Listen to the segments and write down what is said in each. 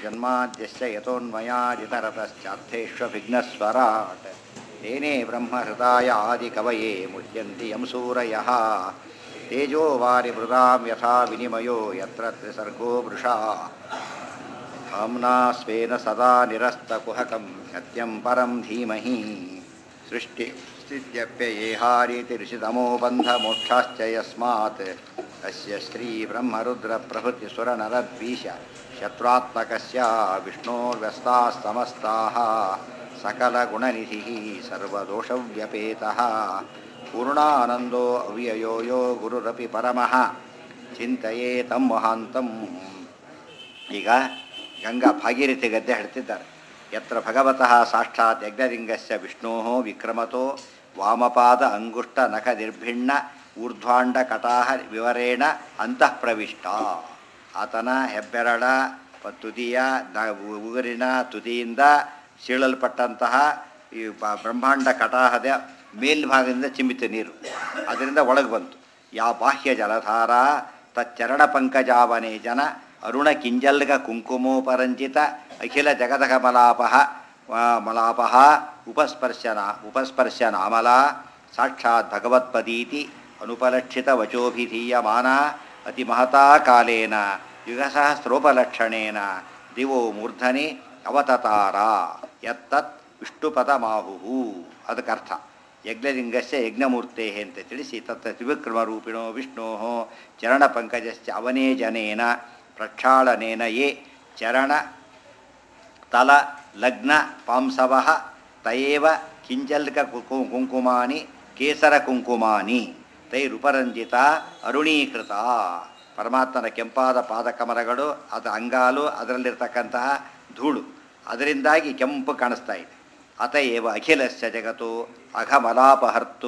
ಜನ್ಮಾದ್ಯಸ್ಯ ಯತೋನ್ಮಯಾದಿತರತಶ್ಚಾರ್ಥೇष्वभिघ्नस्वराट् तेने ब्रह्महृदाय आदिकवये मुह्यन्ति यं सूरयः तेजो वारिमृदां यथा विनिमयो यत्र त्रिसर्गो वृषा धाम्ना स्वेन सदा निरस्तकुहकं सत्यं परं धीमहि सृष्टिस्थित्यप्ययेहारीतिरिषितमो बन्धमोक्षाश्च यस्मात् अस्य श्रीब्रह्मरुद्रप्रभृतिसुरनरद्वीष शत्रुत्मकस्य विष्णोर्व्यस्ताः समस्ताः सकलगुणनिधिः सर्वदोषव्यपेतः पूर्णानन्दो अव्ययो यो गुरुरपि परमः ಚಿಂತೆಯೇತಂ ಮಹಾಂತಂ. ಈಗ ಗಂಗಾ ಭಾಗೀರಥಿ ಗದ್ದೆ ಹೇಳ್ತಿದ್ದಾರೆ. ಯತ್ರ ಭಗವತಃ ಸಾಕ್ಷಾತ್ ಯಜ್ಞಲಿಂಗಸ್ಯ ವಿಷ್ಣೋ ವಿಕ್ರಮತೋ ವಾಮಪಾದ ಅಂಗುಷ್ಟ ನಖ ನಿರ್ಭಿಣ್ಣ ಊರ್ಧ್ವಾಂಡ ಕಟಾಹ ವಿವರೇಣ ಅಂತಃ ಪ್ರವಿಷ್ಟ. ಆತನ ಹೆಬ್ಬೆರಳ ತುದಿಯ ಉಗುರಿನ ತುದಿಯಿಂದ ಸೀಳಲ್ಪಟ್ಟಂತಹ ಈ ಬ್ರಹ್ಮಾಂಡ ಕಟಾಹದ ಮೇಲ್ಭಾಗದಿಂದ ಚಿಮ್ಮಿತು ನೀರು, ಅದರಿಂದ ಒಳಗೆ ಬಂತು. ಯಾ ಬಾಹ್ಯ ಜಲಧಾರ ತಚ್ಚರಣ ಪಂಕಜಾವನೆ ಜನ ಅರುಣ ಕಿಂಜಲ್ಗ ಕುಂಕುಮೋಪರಂಜಿತ ಅಖಿಲ ಜಗದಗ ಮಲಾಪಃ ಉಪಸ್ಪರ್ಶನಾಮಲ ಸಾಕ್ಷಾತ್ ಭಗವತ್ಪದೀತಿ ಅನುಪಲಕ್ಷಿತ ವಚೋಭಿಧೀಯಮಾನ ಅತಿ ಮಹತಾ ಕಾಲೇನ ಯುಗಸಹಸ್ರೋಪಲಕ್ಷಣೇನ ದಿವೋ ಮೂರ್ಧನಿ ಅವತತಾರ ಯತ್ತತ್ ವಿಷ್ಣುಪದಮಾಹುಹು. ಅದಕ್ಕರ್ಥ ಯಜ್ಞಲಿಂಗಸ್ಯ ಯಜ್ಞಮೂರ್ತೆ ಅಂತ ತಿಳಿಸಿ ತತ್ರ ತ್ರಿವಿಕ್ರಮರೂಪಿಣೋ ವಿಷ್ಣೋ ಚರಣಪಂಕಜಸ್ಯ ಅವನೇ ಜನೇನ ಪ್ರಕ್ಷಾಳನೇನ ಯೇ ಚರಣ ತಲ ಲಗ್ನ ಪಾಂಸವಃ ತಯೇವ ಕಿಂಜಲ್ಕ ಕುಂಕುಮಾನಿ ಕೇಸರ ಕುಂಕುಮಾನಿ ತೈರುಪರಂಜಿತ ಅರುಣೀಕೃತ. ಪರಮಾತ್ಮನ ಕೆಂಪಾದ ಪಾದಕಮರಗಳು, ಅದರ ಅಂಗಾಲು, ಅದರಲ್ಲಿರ್ತಕ್ಕಂತಹ ಧೂಳು, ಅದರಿಂದಾಗಿ ಕೆಂಪು ಕಾಣಿಸ್ತಾ ಇದೆ. ಅತಏವ ಅಖಿಲಸ್ಯ ಜಗತ್ತು ಅಘಮಲಾಪಹರ್ತು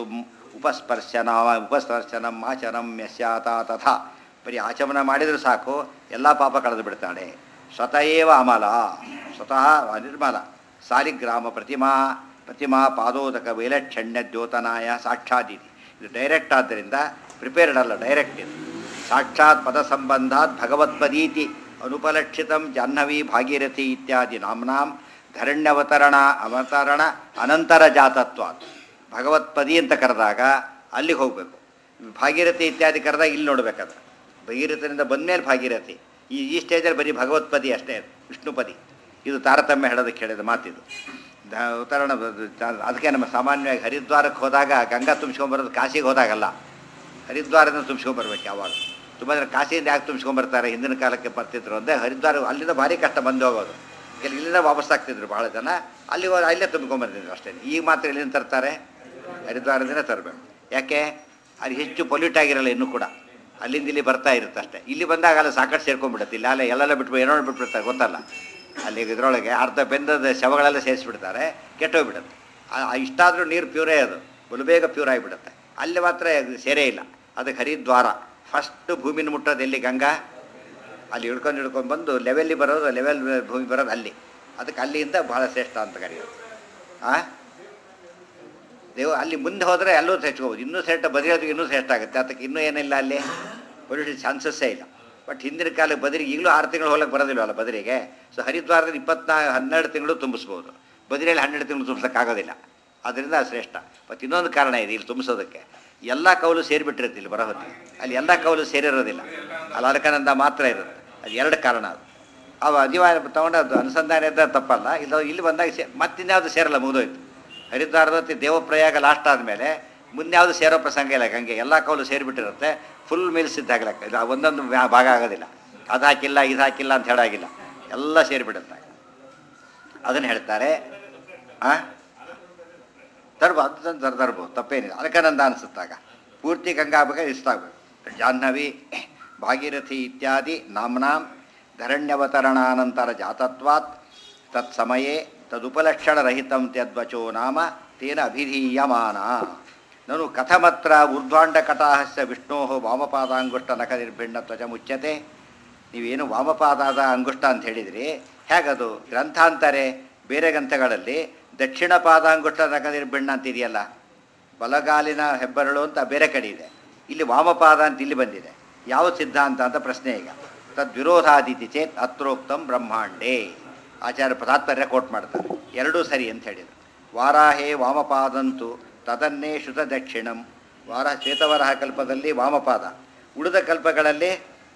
ಉಪಸ್ಪರ್ಶನಂ ಆಚರಂ ಯಸ್ಯಾತ ತಥಾ. ಬರೀ ಆಚಮನ ಮಾಡಿದರೂ ಸಾಕು, ಎಲ್ಲ ಪಾಪ ಕಳೆದು ಬಿಡ್ತಾಳೆ. ಸ್ವತಃ ಅಮಲ, ಸ್ವತಃ ನಿರ್ಮಲ. ಸಾಲಿಗ್ರಾಮ ಪ್ರತಿಮಾ ಪಾದೋದಕ ವೈಲಕ್ಷಣ್ಯ ದ್ಯೋತನಾಯ ಸಾಕ್ಷಾದಿತಿ. ಇದು ಡೈರೆಕ್ಟ್ ಆದ್ದರಿಂದ ಪ್ರಿಪೇರ್ಡ್ ಅಲ್ಲ, ಡೈರೆಕ್ಟ್ ಇದು. ಸಾಕ್ಷಾತ್ ಪದ ಸಂಬಂಧಾತ್ ಭಗವತ್ಪದೀತಿ ಅನುಪಲಕ್ಷಿತಂ ಜಾಹ್ನವಿ ಭಾಗೀರಥಿ ಇತ್ಯಾದಿ ನಾಮ್ನಾಂ ಧರಣ್ಯವತರಣ ಅನಂತರ ಜಾತತ್ವಾತ್. ಭಗವತ್ಪದಿ ಅಂತ ಕರೆದಾಗ ಅಲ್ಲಿಗೆ ಹೋಗಬೇಕು. ಭಾಗೀರಥಿ ಇತ್ಯಾದಿ ಕರೆದಾಗ ಇಲ್ಲಿ ನೋಡಬೇಕಾದ್ರೆ ಭಗೀರಥನಿಂದ ಬಂದಮೇಲೆ ಭಾಗೀರಥಿ. ಈ ಸ್ಟೇಜಲ್ಲಿ ಬರೀ ಭಗವತ್ಪದಿ ಅಷ್ಟೇ, ವಿಷ್ಣುಪದಿ. ಇದು ತಾರತಮ್ಯ ಹೇಳೋದಕ್ಕೆ ಹೇಳಿದ ಮಾತಿದು. ಅವತರಣ ಅದಕ್ಕೆ ನಮ್ಮ ಸಾಮಾನ್ಯವಾಗಿ ಹರಿದ್ವಾರಕ್ಕೆ ಹೋದಾಗ ಗಂಗಾ ತುಂಬಿಸ್ಕೊಂಬರೋದು ಕಾಶಿಗೆ ಹೋದಾಗಲ್ಲ, ಹರಿದ್ವಾರದಿಂದ ತುಂಬಿಸ್ಕೊಂಬರ್ಬೇಕು. ಯಾವಾಗ ತುಂಬ ಜನ ಕಾಶಿಯಿಂದ ಯಾಕೆ ತುಂಬಿಸ್ಕೊಂಬರ್ತಾರೆ, ಹಿಂದಿನ ಕಾಲಕ್ಕೆ ಬರ್ತಿದ್ರು ಅಂದರೆ ಹರಿದ್ವಾರ ಅಲ್ಲಿಂದ ಭಾರಿ ಕಷ್ಟ ಬಂದು ಹೋಗೋದು. ಇಲ್ಲಿಂದ ವಾಪಸ್ ಆಗ್ತಿದ್ರು ಭಾಳ ಜನ, ಅಲ್ಲೇ ತುಂಬಿಕೊಂಬರ್ತಿದ್ರು ಅಷ್ಟೇ. ಈಗ ಮಾತ್ರ ಎಲ್ಲಿಂದ ತರ್ತಾರೆ, ಹರಿದ್ವಾರದಿಂದ ತರಬೇಕು. ಯಾಕೆ ಅಲ್ಲಿ ಹೆಚ್ಚು ಪೊಲ್ಯೂಟ್ ಆಗಿರಲ್ಲ ಇನ್ನೂ ಕೂಡ, ಅಲ್ಲಿಂದ ಇಲ್ಲಿ ಬರ್ತಾ ಇರುತ್ತೆ ಅಷ್ಟೇ. ಇಲ್ಲಿ ಬಂದಾಗ ಅಲ್ಲಿ ಸಾಕಷ್ಟು ಸೇರ್ಕೊಂಡ್ಬಿಡುತ್ತೆ. ಇಲ್ಲಿ ಅಲ್ಲೇ ಎಲ್ಲೆಲ್ಲ ಏನೋ ಬಿಟ್ಬಿಡ್ತಾರೆ ಗೊತ್ತಲ್ಲ. ಅಲ್ಲಿ ಇದರೊಳಗೆ ಅರ್ಧ ಬೆಂದದ ಶವಗಳೆಲ್ಲ ಸೇರಿಸ್ಬಿಡ್ತಾರೆ, ಕೆಟ್ಟೋಗ್ಬಿಡುತ್ತೆ. ಇಷ್ಟಾದರೂ ನೀರು ಪ್ಯೂರೇ, ಅದು ಬಲು ಬೇಗ ಪ್ಯೂರ್ ಆಗಿಬಿಡುತ್ತೆ. ಅಲ್ಲಿ ಮಾತ್ರ ಸೇರೇ ಇಲ್ಲ. ಅದಕ್ಕೆ ಹರಿದ್ವಾರ ಫಸ್ಟ್ ಭೂಮಿನ ಮುಟ್ಟೋದು ಎಲ್ಲಿ, ಗಂಗಾ. ಅಲ್ಲಿ ಹಿಡ್ಕೊಂಡು ಬಂದು ಲೆವೆಲ್ಲಿ ಬರೋದು, ಲೆವೆಲ್ ಭೂಮಿ ಬರೋದು ಅಲ್ಲಿ. ಅದಕ್ಕೆ ಅಲ್ಲಿಂದ ಭಾಳ ಶ್ರೇಷ್ಠ ಅಂತ ಕರೆಯೋದು. ಅಲ್ಲಿ ಮುಂದೆ ಹೋದರೆ ಅಲ್ಲೂ ಹೆಚ್ಕೋಬೋದು, ಇನ್ನೂ ಶ್ರೇಷ್ಠ. ಬದಿರೋದಕ್ಕೆ ಇನ್ನೂ ಶ್ರೇಷ್ಠ ಆಗುತ್ತೆ. ಅದಕ್ಕೆ ಇನ್ನೂ ಏನಿಲ್ಲ, ಅಲ್ಲಿ ಪೊಲ್ಯೂಷನ್ ಚಾನ್ಸಸ್ಸೇ ಇಲ್ಲ. ಬಟ್ ಹಿಂದಿನ ಕಾಲಕ್ಕೆ ಬದರಿಗೆ ಈಗಲೂ 6 ತಿಂಗಳು ಹೋಗಕ್ಕೆ ಬರೋದಿಲ್ವಲ್ಲ ಬದರಿಗೆ. ಸೊ ಹರಿದ್ವಾರದಲ್ಲಿ 12 ತಿಂಗಳು ತುಂಬಿಸ್ಬೋದು, ಬದರಿಯಲ್ಲಿ 12 ತಿಂಗಳು ತುಂಬಿಸೋಕ್ಕಾಗೋದಿಲ್ಲ. ಅದರಿಂದ ಶ್ರೇಷ್ಠ. ಮತ್ತು ಇನ್ನೊಂದು ಕಾರಣ ಇದೆ ಇಲ್ಲಿ ತುಂಬಿಸೋದಕ್ಕೆ, ಎಲ್ಲ ಕೌಲು ಸೇರಿಬಿಟ್ಟಿರುತ್ತೆ ಇಲ್ಲಿ ಬರೋ ಹೊತ್ತಿಗೆ. ಅಲ್ಲಿ ಎಲ್ಲ ಕೌಲು ಸೇರಿರೋದಿಲ್ಲ, ಅಲ್ಲಿ ಅಲಕನಂದ ಮಾತ್ರ ಇರುತ್ತೆ. ಅದು 2 ಕಾರಣ. ಅದು ಅನಿವಾರ್ಯ ತೊಗೊಂಡು ಅದು ಅನುಸಂಧಾನ ಇದ್ದರೆ ತಪ್ಪಲ್ಲ. ಇಲ್ಲಿ ಬಂದಾಗ ಮತ್ತಿನ್ಯಾವುದು ಸೇರಲ್ಲ, ಮುಗಿದೋಯ್ತು. ಹರಿದ್ವಾರದತ್ತಿ ದೇವಪ್ರಯಾಗ ಲಾಸ್ಟ್ ಆದಮೇಲೆ ಮುನ್ಯಾವುದು ಸೇರೋ ಪ್ರಸಂಗ ಇಲ್ಲ. ಗಂಗೆ ಎಲ್ಲ ಕೌಲು ಸೇರಿಬಿಟ್ಟಿರುತ್ತೆ. ಫುಲ್ ಮೀಲ್ಸ್ ಇದ್ದಾಗಲಕ್ಕ ಇಲ್ಲ, ಒಂದೊಂದು ಭಾಗ ಆಗೋದಿಲ್ಲ. ಅದು ಹಾಕಿಲ್ಲ ಇದು ಹಾಕಿಲ್ಲ ಅಂತ ಹೇಳಾಗಿಲ್ಲ, ಎಲ್ಲ ಸೇರಿಬಿಡುತ್ತೆ. ಅದನ್ನು ಹೇಳ್ತಾರೆ. ತರ್ಬೋದು, ತಪ್ಪೇನಿಲ್ಲ. ಅದಕ್ಕನಂದ ಅನಿಸುತ್ತಾಗ ಪೂರ್ತಿ ಗಂಗಾ ಬಗ್ಗೆ ಇಷ್ಟ ಆಗಬೇಕು. ಜಾಹ್ನವಿ ಭಾಗೀರಥಿ ಇತ್ಯಾದಿ ನಾಮ್ನಾಂ ಧರಣ್ಯವತರಣಾನಂತರ ಜಾತತ್ವಾತ್ ತತ್ಸಮಯೇ ತದುಪಲಕ್ಷಣರಹಿತಂ ತ್ಯದ್ವಚೋ ನಾಮ ತೇನ ಅಭಿಧೀಯಮಾನ. ನನು ಕಥಮತ್ರ ಊರ್ಧ್ವಾಂಡ ಕಟಾಹಸ್ಯ ವಿಷ್ಣೋ ವಾಮಪಾದಾಂಗುಷ್ಟ ನಖ ನಿರ್ಭಿಣ್ಣ ತ್ವಚ ಮುಚ್ಯತೆ. ನೀವೇನು ವಾಮಪಾದಾದ ಅಂಗುಷ್ಟ ಅಂತ ಹೇಳಿದ್ರಿ, ಹೇಗದು? ಗ್ರಂಥಾಂತರೆ ಬೇರೆ ಗ್ರಂಥಗಳಲ್ಲಿ ದಕ್ಷಿಣ ಪಾದಾಂಗುಷ್ಟ ನಖ ನಿರ್ಭಿಣ್ಣ ಅಂತಿದೆಯಲ್ಲ, ಬಲಗಾಲಿನ ಹೆಬ್ಬರಳು ಅಂತ ಬೇರೆ ಕಡೆ ಇದೆ. ಇಲ್ಲಿ ವಾಮಪಾದ ಅಂತ ಇಲ್ಲಿ ಬಂದಿದೆ. ಯಾವ ಸಿದ್ಧಾಂತ ಅಂತ ಪ್ರಶ್ನೆ. ಈಗ ತದ್ವಿರೋಧಾದಿತಿ ಚೇತ್ ಅತ್ರೋಕ್ತಂ ಬ್ರಹ್ಮಾಂಡೇ. ಆಚಾರ್ಯ ತಾತ್ಪರ್ಯ ಕೋಟ್ ಮಾಡ್ತಾರೆ, ಎರಡೂ ಸರಿ ಅಂತ ಹೇಳಿದರು. ವಾರಾಹೇ ವಾಮಪಾದಂತು ತದನ್ನೇ ಶ್ರುತ ದಕ್ಷಿಣಂ. ಶ್ವೇತವರಾಹ ಕಲ್ಪದಲ್ಲಿ ವಾಮಪಾದ, ಉಳಿದ ಕಲ್ಪಗಳಲ್ಲಿ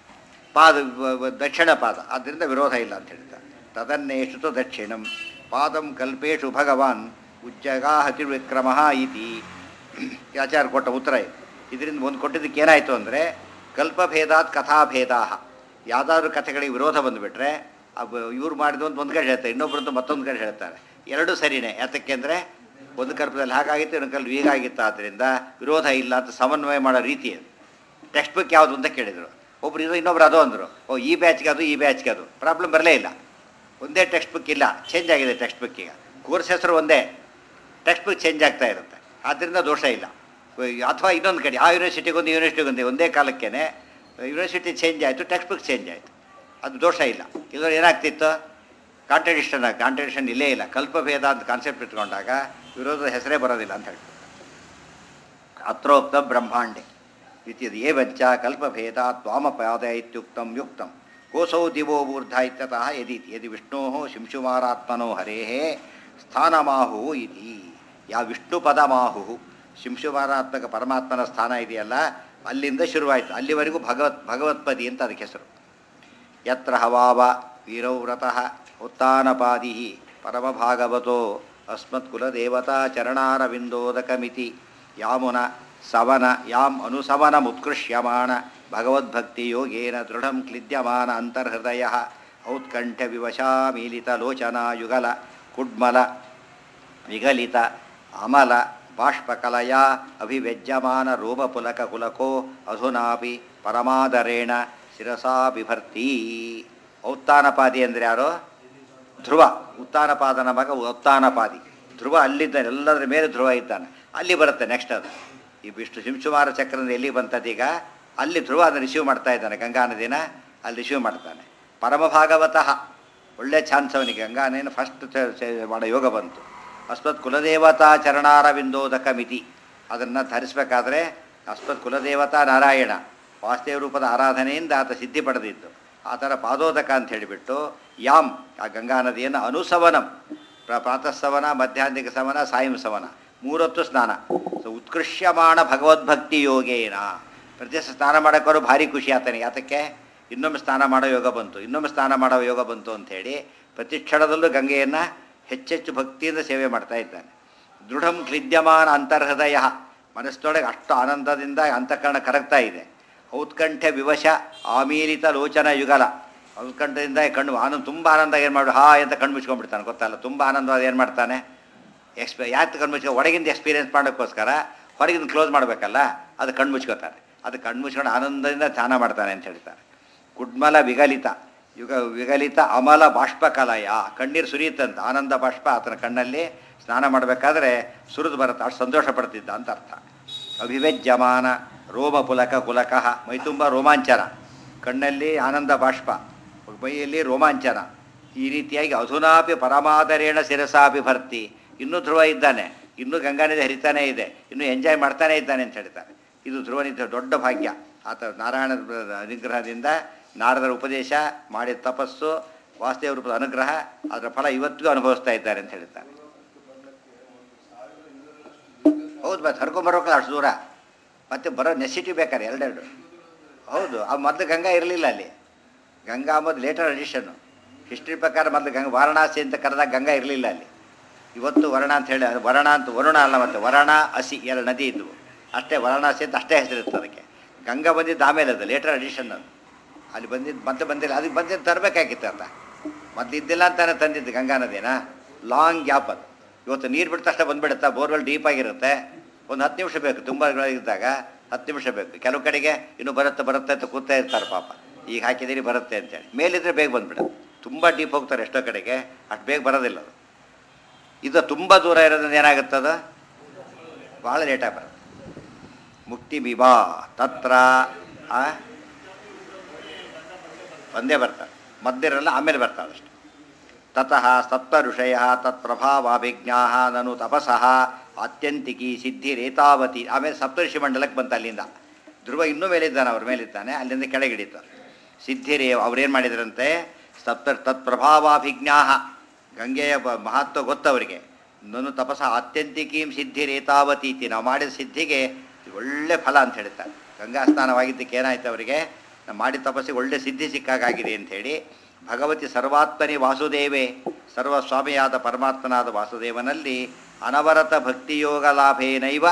ದಕ್ಷಿಣ ಪಾದ, ಆದ್ದರಿಂದ ವಿರೋಧ ಇಲ್ಲ ಅಂತ ಹೇಳ್ತಾರೆ. ತದನ್ನೇ ಶ್ರುತ ದಕ್ಷಿಣಂ ಪಾದಂ ಕಲ್ಪೇಶು ಭಗವಾನ್ ಉಜ್ಜಗಾಹತಿ ವಿಕ್ರಮ ಇತಿ ಆಚಾರ್ಯ ಕೊಟ್ಟ ಉತ್ತರ ಇದು. ಇದರಿಂದ ಒಂದು ಕೊಟ್ಟಿದ್ದಕ್ಕೆ ಏನಾಯಿತು ಅಂದರೆ, ಕಲ್ಪಭೇದಾತ್ ಕಥಾಭೇದಾ. ಯಾವುದಾದ್ರೂ ಕಥೆಗಳಿಗೆ ವಿರೋಧ ಬಂದುಬಿಟ್ರೆ ಇವ್ರು ಮಾಡಿದ ಒಂದು ಕಡೆ ಹೇಳ್ತಾರೆ, ಇನ್ನೊಬ್ಬರದ್ದು ಮತ್ತೊಂದು ಕಡೆ ಹೇಳ್ತಾರೆ. ಎರಡೂ ಸರಿಯೇ. ಯಾತಕ್ಕೆ ಅಂದರೆ ಒಂದು ಕಲ್ಪದಲ್ಲಿ ಹಾಗಾಗಿತ್ತು, ಇನ್ನೊಂದು ಕಲ್ಪ ಹೀಗಾಗಿತ್ತು. ಆದ್ದರಿಂದ ವಿರೋಧ ಇಲ್ಲ ಅಂತ ಸಮನ್ವಯ ಮಾಡೋ ರೀತಿ ಅದು. ಟೆಕ್ಸ್ಟ್ ಬುಕ್ ಯಾವುದು ಅಂತ ಕೇಳಿದರು, ಒಬ್ರು ಇದು ಇನ್ನೊಬ್ರು ಅದು ಅಂದರು. ಈ ಬ್ಯಾಚ್ಗೆ ಅದು ಈ ಬ್ಯಾಚ್ಗೆ ಅದು, ಪ್ರಾಬ್ಲಮ್ ಬರಲೇ ಇಲ್ಲ. ಒಂದೇ ಟೆಕ್ಸ್ಟ್ ಬುಕ್ ಇಲ್ಲ, ಚೇಂಜ್ ಆಗಿದೆ ಟೆಕ್ಸ್ಟ್ ಬುಕ್ಕಿಗೆ. ಕೋರ್ಸ್ ಹೆಸರು ಒಂದೇ, ಟೆಕ್ಸ್ಟ್ ಬುಕ್ ಚೇಂಜ್ ಆಗ್ತಾ ಇರುತ್ತೆ, ಆದ್ದರಿಂದ ದೋಷ ಇಲ್ಲ. ಅಥವಾ ಇನ್ನೊಂದು ಕಡೆ ಆ ಯೂನಿವರ್ಸಿಟಿಗೊಂದು ಯೂನಿವರ್ಸಿಟಿಗೊಂದು ಒಂದೇ ಕಾಲಕ್ಕೇ ಯೂನಿವರ್ಸಿಟಿ ಚೇಂಜ್ ಆಯಿತು, ಟೆಕ್ಸ್ಟ್ ಬುಕ್ ಚೇಂಜ್ ಆಯಿತು, ಅದು ದೋಷ ಇಲ್ಲ. ಇಲ್ಲದ್ರೆ ಏನಾಗ್ತಿತ್ತು, ಕಾಂಟ್ರಡಿಕ್ಷನ್ ಇಲ್ಲೇ ಇಲ್ಲ. ಕಲ್ಪಭೇದ ಅಂತ ಕಾನ್ಸೆಪ್ಟ್ ಇಟ್ಕೊಂಡಾಗ ವಿರೋಧದ ಹೆಸರೇ ಬರೋದಿಲ್ಲ ಅಂತ ಹೇಳ್ತಾರೆ. ಅತ್ರೋಕ್ತ ಬ್ರಹ್ಮಾಂಡೆ ಇತ್ಯದು ಏವಂಚ ಕಲ್ಪಭೇದ ತ್ವಾಮಪಾದ ಇತ್ಯುಕ್ತಂ ಯುಕ್ತಂ ಕೋಸೌ ದಿವೋ ಊರ್ಧ ಇತ್ಯತಃ ಯದಿ ವಿಷ್ಣೋ ಶಿಂಶುಮಾರಾತ್ಮನೋ ಹರೇಃ ಸ್ಥಾನಮಾಹು ಇತಿ. ಯಾ ವಿಷ್ಣು ಪದಮಾಹು, ಶಿಂಶುಮಾರಾತ್ಮಕ ಪರಮಾತ್ಮನ ಸ್ಥಾನ ಇದೆಯಲ್ಲ, ಅಲ್ಲಿಂದ ಶುರುವಾಯಿತು. ಅಲ್ಲಿವರೆಗೂ ಭಗವತ್ಪದಿ ಅಂತ ಅದಕ್ಕೆ ಹೆಸರು. ಯತ್ರ ಹವಾವ ವೀರವ್ರತಃ ಉತ್ಥಾನಪಾದಿ ಪರಮಭಾಗವತೋ ಅಸ್ಮತ್ಕುಲದೇವತಾ ಚರಣಾರವಿಂದೋದಕಮಿತಿ ಯಾಮುನ ಸವನ ಯಾಂ ಅನುಸವನಮುತ್ಕೃಷ್ಯಮಾಣ ಭಗವದ್ಭಕ್ತಿಯೋಗೇನ ದೃಢಂ ಕ್ಲಿದ್ಯಮಾನ ಅಂತರ್ಹೃದಯ ಔತ್ಕಂಠ್ಯ ವಿವಶಾಮೀಲಿತಲೋಚನಾ ಯುಗಲ ಕುಡ್ಮಲ ವಿಗಲಿತ ಅಮಲ ಬಾಷ್ಪಕಲಯ ಅಭಿವ್ಯಜ್ಯಮಾನ ರೋಮಪುಲಕ ಕುಲಕೋ ಅಧುನಾಪಿ ಪರಮಾದರೇಣ ಶಿರಸಾ ಬಿಭರ್ತಿ. ಔತ್ಥಾನಪಾದಿ ಅಂದರೆ ಯಾರು? ಧ್ರುವ. ಉತ್ಥಾನಪಾದನ ಮಗ ಉತ್ಥಾನಪಾದಿ. ಧ್ರುವ ಅಲ್ಲಿದ್ದಾನೆ, ಎಲ್ಲದರ ಮೇಲೆ ಧ್ರುವ ಇದ್ದಾನೆ. ಅಲ್ಲಿ ಬರುತ್ತೆ ನೆಕ್ಸ್ಟ್ ಅದು. ಈ ವಿಷ್ಣು ಶಿಂಶುಮಾರ ಚಕ್ರದ ಎಲ್ಲಿ ಬಂತದೀಗ, ಅಲ್ಲಿ ಧ್ರುವ ಅದನ್ನು ರಿಸೀವ್ ಮಾಡ್ತಾ ಇದ್ದಾನೆ. ಗಂಗಾ ನದಿನ ಅಲ್ಲಿ ರಿಸೀವ್ ಮಾಡ್ತಾನೆ. ಪರಮಭಾಗವತಃ ಒಳ್ಳೆ ಚಾನ್ಸ್ ಅವನಿಗೆ. ಗಂಗಾ ನದಿನ ಫಸ್ಟ್ ಮಾಡೋ ಯೋಗ ಬಂತು. ಅಸ್ಮತ್ ಕುಲದೇವತಾ ಚರಣಾರವಿಂದೋದಕ ಮಿತಿ, ಅದನ್ನು ಧರಿಸಬೇಕಾದ್ರೆ ಅಸ್ಮತ್ ಕುಲದೇವತಾ ನಾರಾಯಣ ವಾಸ್ತವ ರೂಪದ ಆರಾಧನೆಯಿಂದ ಆತ ಸಿದ್ಧಿ ಪಡೆದಿದ್ದು. ಆ ಥರ ಪಾದೋದಕ ಅಂತ ಹೇಳಿಬಿಟ್ಟು ಯಾಮ್ ಆ ಗಂಗಾ ನದಿಯನ್ನು ಅನುಸವನಂ, ಪ್ರಾತಃ ಸವನ, ಮಧ್ಯಾಹ್ನಿಕ ಸವನ, ಸಾಯಂ ಸವನ, 3 ಹೊತ್ತು ಸ್ನಾನ. ಸೊ ಉತ್ಕೃಷ್ಯಮಾಣ ಭಗವದ್ಭಕ್ತಿ ಯೋಗೇನ. ಪ್ರತಿ ಸ್ನಾನ ಮಾಡೋಕ್ಕವರು ಭಾರಿ ಖುಷಿ ಆತನಿಗೆ. ಯಾತಕ್ಕೆ ಇನ್ನೊಮ್ಮೆ ಸ್ನಾನ ಮಾಡೋ ಯೋಗ ಬಂತು, ಇನ್ನೊಮ್ಮೆ ಸ್ನಾನ ಮಾಡೋ ಯೋಗ ಬಂತು ಅಂಥೇಳಿ ಪ್ರತಿ ಕ್ಷಣದಲ್ಲೂ ಗಂಗೆಯನ್ನು ಹೆಚ್ಚೆಚ್ಚು ಭಕ್ತಿಯಿಂದ ಸೇವೆ ಮಾಡ್ತಾ ಇದ್ದಾನೆ. ದೃಢಂ ಕ್ಲಿದ್ಯಮಾನ ಅಂತರ್ಹೃದಯ, ಮನಸ್ಸೊಳಗೆ ಅಷ್ಟು ಆನಂದದಿಂದ ಅಂತಃಕರಣ ಕರಗ್ತಾ ಇದೆ. ಔತ್ಕಂಠ್ಯ ವಿವಶ ಆಮೀಲಿತ ಲೋಚನ ಯುಗಲ, ಔತ್ಕಂಠದಿಂದ ಕಣ್ಣು ಆನಂದ, ತುಂಬ ಆನಂದ ಏನು ಮಾಡಿ ಅಂತ ಕಣ್ಣು ಮುಚ್ಕೊಂಡ್ಬಿಡ್ತಾನೆ. ಗೊತ್ತಲ್ಲ, ತುಂಬ ಆನಂದವಾದ ಏನು ಮಾಡ್ತಾನೆ, ಯಾಕೆ ಕಣ್ಣು ಮುಚ್ಕೊ, ಒಳಗಿಂದ ಎಕ್ಸ್ಪೀರಿಯೆನ್ಸ್ ಮಾಡೋಕ್ಕೋಸ್ಕರ ಹೊರಗಿಂದ ಕ್ಲೋಸ್ ಮಾಡಬೇಕಲ್ಲ, ಅದು ಕಣ್ಣು ಮುಚ್ಕೋತಾರೆ. ಅದು ಕಣ್ಣು ಮುಚ್ಕೊಂಡು ಆನಂದದಿಂದ ಧ್ಯಾನ ಮಾಡ್ತಾನೆ ಅಂತ ಹೇಳ್ತಾರೆ. ಕುಡ್ಮಲ ವಿಗಲಿತ ವಿಗಲಿತ ಅಮಲ ಬಾಷ್ಪಕಲಯ, ಕಣ್ಣೀರು ಸುರಿಯುತ್ತಂತ ಆನಂದ ಬಾಷ್ಪ ಆತನ ಕಣ್ಣಲ್ಲಿ ಸ್ನಾನ ಮಾಡಬೇಕಾದ್ರೆ ಸುರಿದು ಬರುತ್ತೆ, ಅಷ್ಟು ಸಂತೋಷ ಪಡ್ತಿದ್ದ ಅಂತ ಅರ್ಥ. ಅಭಿವ್ಯಜ್ಯಮಾನ ರೋಮ ಪುಲಕ ಕುಲಕಃ, ಮೈತುಂಬ ರೋಮಾಂಚನ, ಕಣ್ಣಲ್ಲಿ ಆನಂದ ಬಾಷ್ಪ, ಮೈಯಲ್ಲಿ ರೋಮಾಂಚನ. ಈ ರೀತಿಯಾಗಿ ಅಧುನಾಪಿ ಪರಮಾದರೇಣ ಶಿರಸಾಪಿ ಭರ್ತಿ, ಇನ್ನೂ ಧ್ರುವ ಇದ್ದಾನೆ, ಇನ್ನೂ ಗಂಗಾನದಿ ಹರಿತಾನೇ ಇದೆ, ಇನ್ನೂ ಎಂಜಾಯ್ ಮಾಡ್ತಾನೇ ಇದ್ದಾನೆ ಅಂತ ಹೇಳ್ತಾರೆ. ಇದು ಧ್ರುವನಿದ್ದ ದೊಡ್ಡ ಭಾಗ್ಯ. ಆತ ನಾರಾಯಣ ಅನುಗ್ರಹದಿಂದ, ನಾರದರ ಉಪದೇಶ, ಮಾಡಿದ ತಪಸ್ಸು, ವಾಸುದೇವ ರೂಪದ ಅನುಗ್ರಹ, ಅದರ ಫಲ ಇವತ್ತಿಗೂ ಅನುಭವಿಸ್ತಾ ಇದ್ದಾರೆ ಅಂತ ಹೇಳ್ತಾರೆ. ಹೌದು, ಮತ್ತೆ ಹರ್ಕೊಂಬರೋಕಲ್ಲ ಅಷ್ಟು ದೂರ, ಮತ್ತೆ ಬರೋ ನೆಸಿಟಿ ಬೇಕಾರೆ ಎರಡೆರಡು. ಹೌದು, ಆ ಮೊದಲು ಗಂಗಾ ಇರಲಿಲ್ಲ ಅಲ್ಲಿ. ಗಂಗಾ ಅಂಬೋದು ಲೇಟರ್ ಅಡಿಷನ್ನು. ಹಿಸ್ಟ್ರಿ ಪ್ರಕಾರ ಮೊದಲು ವಾರಣಾಸಿ ಅಂತ ಕರೆದಾಗ ಗಂಗಾ ಇರಲಿಲ್ಲ ಅಲ್ಲಿ. ಇವತ್ತು ವರ್ಣ ಅಂತ ಹೇಳಿ, ವರ್ಣ ಅಂತ ವರುಣ ಅಲ್ಲ, ಮತ್ತು ವರ್ಣ ಹಸಿ 2 ನದಿ ಇದ್ದವು ಅಷ್ಟೇ. ವಾರಣಾಸಿ ಅಂತ ಅಷ್ಟೇ ಹೆಸರಿತ್ತು ಅದಕ್ಕೆ. ಗಂಗಾ ಬಂದಿದ್ದು ಆಮೇಲೆ, ಅದು ಲೇಟರ್ ಅಡಿಷನ್. ಅದು ಅಲ್ಲಿ ಬಂದಿದ್ದು ಮತ್ತೆ ಬಂದಿಲ್ಲ, ಅದಕ್ಕೆ ಬಂದಿದ್ದು ತರಬೇಕಾಗಿತ್ತು ಅಂತ. ಮೊದಲು ಇದ್ದಿಲ್ಲ ಅಂತಾನೆ ತಂದಿದ್ದು ಗಂಗಾ ನದಿನ. ಲಾಂಗ್ ಗ್ಯಾಪ್ ಅದು. ಇವತ್ತು ನೀರು ಬಿಟ್ಟ ತಕ್ಷಣ ಬಂದುಬಿಡುತ್ತಾ, ಬೋರ್ವೆಲ್ ಡೀಪಾಗಿರುತ್ತೆ, ಒಂದು 10 ನಿಮಿಷ ಬೇಕು. ತುಂಬ ಇದ್ದಾಗ 10 ನಿಮಿಷ ಬೇಕು. ಕೆಲವು ಕಡೆಗೆ ಇನ್ನೂ ಬರುತ್ತೆ ಅಂತ ಕೂತಾ ಇರ್ತಾರೆ ಪಾಪ, ಈಗ ಹಾಕಿದ್ದೀರಿ ಬರುತ್ತೆ ಅಂತೇಳಿ. ಮೇಲಿದ್ರೆ ಬೇಗ ಬಂದುಬಿಡುತ್ತೆ. ತುಂಬ ಡೀಪ್ ಹೋಗ್ತಾರೆ ಎಷ್ಟೋ ಕಡೆಗೆ, ಅಷ್ಟು ಬೇಗ ಬರೋದಿಲ್ಲ ಅದು. ಇದು ತುಂಬ ದೂರ ಇರೋದ್ರಿಂದ ಏನಾಗುತ್ತದ, ಭಾಳ ಲೇಟಾಗಿ ಬರುತ್ತೆ. ಮುಕ್ತಿ ಬಿಬಾ ತತ್ರ ಒಂದೇ ಬರ್ತಾರೆ, ಮಧ್ಯರಲ್ಲ, ಆಮೇಲೆ ಬರ್ತಾವೆ ಅಷ್ಟು. ತತಃ ಸಪ್ತ ಋಷಯ ತತ್ಪ್ರಭಾವಾಭಿಜ್ಞಾ ನನು ತಪಸಃ ಆತ್ಯಂತಿಕಿ ಸಿದ್ಧಿರೇತಾವತಿ. ಆಮೇಲೆ ಸಪ್ತಋಷಿ ಮಂಡಲಕ್ಕೆ ಬಂತ. ಅಲ್ಲಿಂದ ಧ್ರುವ ಇನ್ನೂ ಮೇಲಿದ್ದಾನೆ, ಅವ್ರ ಮೇಲಿದ್ದಾನೆ, ಅಲ್ಲಿಂದ ಕೆಳಗಿಡಿತಾರೆ. ಸಿದ್ಧಿರೇವ ಅವ್ರೇನು ಮಾಡಿದ್ರಂತೆ ತತ್ಪ್ರಭಾವಾಭಿಜ್ಞಾ ಗಂಗೆಯ ಮಹತ್ವ ಗೊತ್ತವರಿಗೆ. ನನ್ನು ತಪಸ ಆತ್ಯಂತಿಕೀಂ ಸಿದ್ಧಿರೇತಾವತೀತಿ ನಾವು ಮಾಡಿದ ಸಿದ್ಧಿಗೆ ಒಳ್ಳೆ ಫಲ ಅಂತ ಹೇಳ್ತಾರೆ. ಗಂಗಾ ಸ್ನಾನವಾಗಿದ್ದಕ್ಕೆ ಏನಾಯ್ತು ಅವರಿಗೆ, ನಾವು ಮಾಡಿದ ತಪಸ್ಸಿಗೆ ಒಳ್ಳೆ ಸಿದ್ಧಿ ಸಿಕ್ಕಾಗಿದೆ ಅಂಥೇಳಿ ಭಗವತಿ ಸರ್ವಾತ್ಮನಿ ವಾಸುದೇವೇ ಸರ್ವಸ್ವಾಮಿಯಾದ ಪರಮಾತ್ಮನಾದ ವಾಸುದೇವನಲ್ಲಿ ಅನವರತ ಭಕ್ತಿಯೋಗ ಲಾಭೇನೈವ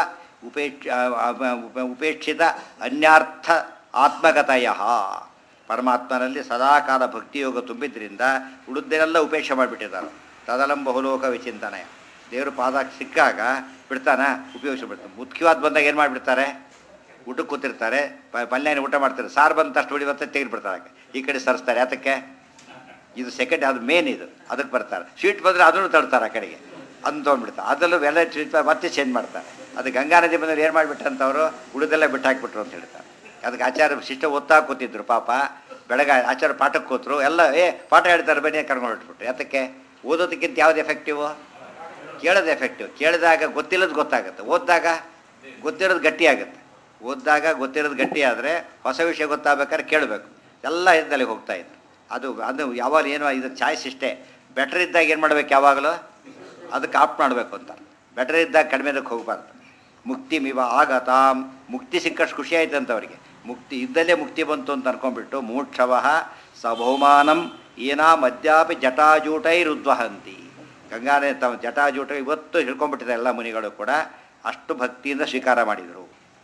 ಉಪೇಕ್ಷಿತ ಅನ್ಯಾರ್ಥ ಆತ್ಮಗತಯ. ಪರಮಾತ್ಮನಲ್ಲಿ ಸದಾಕಾಲ ಭಕ್ತಿಯೋಗ ತುಂಬಿದ್ರಿಂದ ಉಳಿದೆಲ್ಲ ಉಪೇಕ್ಷೆ ಮಾಡಿಬಿಟ್ಟಿದ್ದಾರೆ. ತದಲಂ ಬಹುಲೋಕ ವಿಚಿಂತನಯ. ದೇವರು ಪಾದ ಸಿಕ್ಕಾಗ ಬಿಡ್ತಾನೆ, ಉಪಯೋಗಿಸ್ಬಿಡ್ತಾನೆ. ಮುಖ್ಯವಾದ ಬಂದಾಗ ಏನು ಮಾಡಿಬಿಡ್ತಾರೆ, ಊಟಕ್ಕೆ ಕೂತಿರ್ತಾರೆ, ಪಲ್ಯನ ಊಟ ಮಾಡ್ತಾರೆ, ಸಾರು ಬಂದ ತಷ್ಟು ಹೊಡಿಬತ್ತೆ ತೆಗೆದುಬಿಡ್ತಾರೆ, ಈ ಕಡೆ ಸರಿಸ್ತಾರೆ. ಅದಕ್ಕೆ ಇದು ಸೆಕೆಂಡ್, ಅದು ಮೇನ್, ಇದು ಅದಕ್ಕೆ ಬರ್ತಾರೆ. ಸ್ವೀಟ್ ಬಂದರೆ ಅದನ್ನು ತಡ್ತಾರೆ ಆ ಕಡೆಗೆ, ಅದನ್ನು ತೊಗೊಂಡ್ಬಿಡ್ತಾರೆ. ಅದರಲ್ಲೂ ಎಲ್ಲ ಸ್ವೀಟ್ ಮತ್ತೆ ಚೇಂಜ್ ಮಾಡ್ತಾರೆ. ಅದು ಗಂಗಾ ನದಿ ಬಂದರೆ ಏನು ಮಾಡಿಬಿಟ್ಟಂತವರು ಉಳಿದೆಲ್ಲ ಬಿಟ್ಟು ಹಾಕ್ಬಿಟ್ರು ಅಂತ ಹೇಳ್ತಾರೆ. ಅದಕ್ಕೆ ಆಚಾರ್ಯ ಶಿಷ್ಟ ಓದ್ತಾ ಕೂತಿದ್ರು ಪಾಪ. ಬೆಳಗ್ಗೆ ಆಚಾರ್ಯ ಪಾಠಕ್ಕೆ ಕೂತರು, ಎಲ್ಲ ಪಾಠ ಹೇಳ್ತಾರೆ ಬನ್ನಿ ಕರ್ಕೊಂಡು ಹೊರಟ್ಬಿಟ್ರು. ಯಾತಕ್ಕೆ? ಓದೋದಕ್ಕಿಂತ ಯಾವ್ದು ಎಫೆಕ್ಟಿವು? ಕೇಳೋದು ಎಫೆಕ್ಟಿವ್. ಕೇಳಿದಾಗ ಗೊತ್ತಿಲ್ಲದು ಗೊತ್ತಾಗುತ್ತೆ, ಓದಿದಾಗ ಗೊತ್ತಿರೋದು ಗಟ್ಟಿ ಆಗುತ್ತೆ. ಓದಿದಾಗ ಗೊತ್ತಿರೋದು ಗಟ್ಟಿ ಆದರೆ ಹೊಸ ವಿಷಯ ಗೊತ್ತಾಗಬೇಕಾದ್ರೆ ಕೇಳಬೇಕು. ಎಲ್ಲ ಇದ್ದಲ್ಲಿಗೆ ಹೋಗ್ತಾ ಇತ್ತು. ಅದು ಯಾವಾಗ ಏನೋ ಇದು ಚಾಯ್ಸ್ ಇಷ್ಟೇ. ಬೆಟ್ರ್ ಇದ್ದಾಗ ಏನು ಮಾಡ್ಬೇಕು, ಯಾವಾಗಲೂ ಅದಕ್ಕೆ ಆಪ್ಟ್ ಮಾಡಬೇಕು ಅಂತ. ಬೆಟ್ರ್ ಇದ್ದಾಗ ಕಡಿಮೆದಕ್ಕೆ ಹೋಗಬಾರ್ದು. ಮುಕ್ತಿ ಮಿವ ಆಗತಾಂ, ಮುಕ್ತಿ ಸಿಕ್ಕಷ್ಟು ಖುಷಿ ಆಯ್ತಂತ ಅವರಿಗೆ. ಮುಕ್ತಿ ಇದ್ದಲ್ಲೇ ಮುಕ್ತಿ ಬಂತು ಅಂತ ಅನ್ಕೊಂಡ್ಬಿಟ್ಟು ಮೂಕ್ಷವಃ ಸಭೌಮಾನಂ ಏನಾ ಮಧ್ಯಾಪಿ ಜಟಾಜೂಟೈರುದ್ವಹಂತಿ. ಗಂಗಾನೇ ತಮ್ಮ ಜಟಾಜೂಟ ಇವತ್ತು ಹಿಡ್ಕೊಂಡ್ಬಿಟ್ಟಿದೆ ಎಲ್ಲ ಮುನಿಗಳು ಕೂಡ. ಅಷ್ಟು ಭಕ್ತಿಯಿಂದ ಸ್ವೀಕಾರ ಮಾಡಿದರು.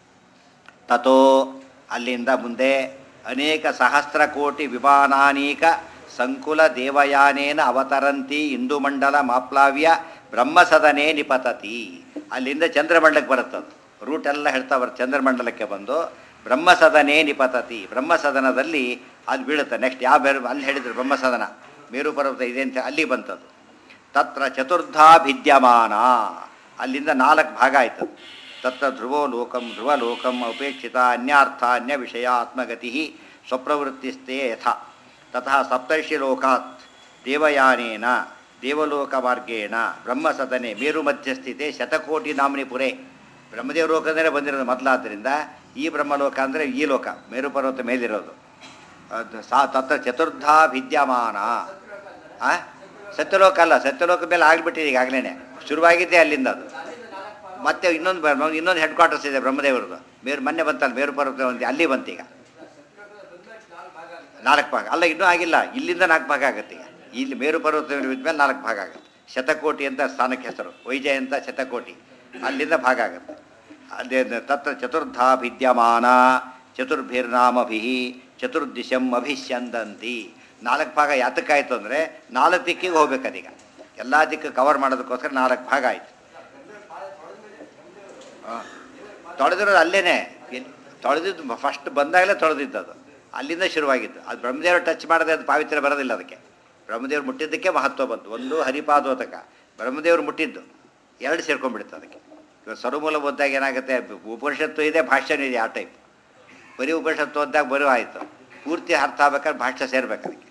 ತಥೋ ಅಲ್ಲಿಂದ ಮುಂದೆ ಅನೇಕ ಸಹಸ್ರ ಕೋಟಿ ವಿಮಾನಾನೀಕ ಸಂಕುಲ ದೇವಯಾನೇನ ಅವತರಂತಿ ಇಂದುಮಂಡಲ ಮಾಪ್ಲಾವ್ಯ ಬ್ರಹ್ಮಸದನೇ ನಿಪತತಿ. ಅಲ್ಲಿಂದ ಚಂದ್ರಮಂಡಲಕ್ಕೆ ಬರುತ್ತದು. ರೂಟೆಲ್ಲ ಹೇಳ್ತಾ ಬರುತ್ತೆ. ಚಂದ್ರಮಂಡಲಕ್ಕೆ ಬಂದು ಬ್ರಹ್ಮಸದನೇ ನಿಪತತಿ, ಬ್ರಹ್ಮಸದನದಲ್ಲಿ ಅಲ್ಲಿ ಬೀಳುತ್ತೆ. ನೆಕ್ಸ್ಟ್ ಯಾವ ಅಲ್ಲಿ ಹೇಳಿದ್ರು ಬ್ರಹ್ಮಸದನ ಮೇರು ಪರ್ವತ ಇದೆ ಅಂತ ಅಲ್ಲಿ ಬಂತದ್ದು. ತತ್ರ ಚತುರ್ಧಾ ಭಿದ್ಯಮಾನ, ಅಲ್ಲಿಂದ 4 ಭಾಗ ಆಯಿತು. ತತ್ರ ಧ್ರುವಲೋಕಂ ಉಪೇಕ್ಷಿತ ಅನ್ಯಾರ್ಥ ಅನ್ಯ ವಿಷಯ ಆತ್ಮಗತಿ ಸ್ವಪ್ರವೃತ್ತಿಸ್ಥೆ ಯಥಾ ತತಃ ಸಪ್ತರ್ಷಿ ಲೋಕಾತ್ ದೇವಯಾನೇನ ದೇವಲೋಕ ಮಾರ್ಗೇಣ ಬ್ರಹ್ಮಸದನೆ ಮೇರು ಮಧ್ಯಸ್ಥಿತೆ ಶತಕೋಟಿ ನಾಮ್ನಿ ಪುರೇ. ಬ್ರಹ್ಮದೇವ ಲೋಕದಲ್ಲೇ ಬಂದಿರೋದು ಮೊದಲಾದ್ದರಿಂದ ಈ ಬ್ರಹ್ಮಲೋಕ ಅಂದರೆ ಈ ಲೋಕ ಮೇರು ಪರ್ವತ ಮೇಲಿರೋದು. ತತ್ರ ಚತುರ್ಧಾ ವಿದ್ಯಮಾನ. ಸತ್ಯಲೋಕ ಅಲ್ಲ, ಸತ್ಯಲೋಕ ಮೇಲೆ ಆಗಿಬಿಟ್ಟಿದೆ ಈಗಾಗಲೇ, ಶುರುವಾಗಿದ್ದೇ ಅಲ್ಲಿಂದ. ಅದು ಮತ್ತೆ ಇನ್ನೊಂದು ಹೆಡ್ ಕ್ವಾರ್ಟರ್ಸ್ ಇದೆ ಬ್ರಹ್ಮದೇವರದು. ಮೊನ್ನೆ ಬಂತಲ್ಲ ಮೇರು ಪರ್ವತ ಒಂದು, ಅಲ್ಲಿ ಬಂತೀಗ 4 ಭಾಗ ಅಲ್ಲ, ಇನ್ನೂ ಆಗಿಲ್ಲ. ಇಲ್ಲಿಂದ 4 ಭಾಗ ಆಗುತ್ತೆ. ಈಗ ಇಲ್ಲಿ ಮೇರು ಪರ್ವತ ಮೇಲೆ 4 ಭಾಗ ಆಗುತ್ತೆ. ಶತಕೋಟಿ ಅಂತ ಸ್ಥಾನಕ್ಕೆ ಹೆಸರು, ವೈಜಯ ಅಂತ ಶತಕೋಟಿ, ಅಲ್ಲಿಂದ ಭಾಗ ಆಗುತ್ತೆ. ಅದೇ ತತ್ರ ಚತುರ್ಧಾ ವಿದ್ಯಮಾನ ಚತುರ್ಭಿರ್ನಾಮಭಿ ಚತುರ್ದಿಶಂ ಅಭಿಷ್ಯಂದಂತಿ. 4 ಭಾಗ ಯಾತಕ್ಕಾಯಿತು ಅಂದರೆ 4 ದಿಕ್ಕಿಗೆ ಹೋಗ್ಬೇಕದೀಗ. ಎಲ್ಲ ದಿಕ್ಕು ಕವರ್ ಮಾಡೋದಕ್ಕೋಸ್ಕರ 4 ಭಾಗ ಆಯಿತು. ತೊಳೆದಿರೋದು ಅಲ್ಲೇ, ತೊಳೆದಿದ್ದು ಫಸ್ಟ್ ಬಂದಾಗಲೇ ತೊಳೆದಿದ್ದದು, ಅಲ್ಲಿಂದ ಶುರುವಾಗಿದ್ದು. ಅದು ಬ್ರಹ್ಮದೇವರು ಟಚ್ ಮಾಡದೆ ಅದು ಪಾವಿತ್ರ್ಯ ಬರೋದಿಲ್ಲ. ಅದಕ್ಕೆ ಬ್ರಹ್ಮದೇವರು ಮುಟ್ಟಿದ್ದಕ್ಕೆ ಮಹತ್ವ ಬಂತು. ಒಂದು ಹರಿಪಾದೋತಕ, ಬ್ರಹ್ಮದೇವರು ಮುಟ್ಟಿದ್ದು 2 ಸೇರ್ಕೊಂಡ್ಬಿಡುತ್ತೆ ಅದಕ್ಕೆ. ಇವಾಗ ಸರ್ವಮೂಲ ಓದಿದಾಗ ಏನಾಗುತ್ತೆ, ಉಪನಿಷತ್ತು ಇದೆ, ಭಾಷ್ಯನೂ ಇದೆ. ಆ ಟೈಪ್ ಬರೀ ಉಪನಿಷತ್ತು ಓದಿದಾಗ ಬರೋ ಆಯಿತು, ಪೂರ್ತಿ ಅರ್ಥ ಆಗ್ಬೇಕಾದ್ರೆ ಭಾಷ್ಯ ಸೇರ್ಬೇಕು ಅದಕ್ಕೆ.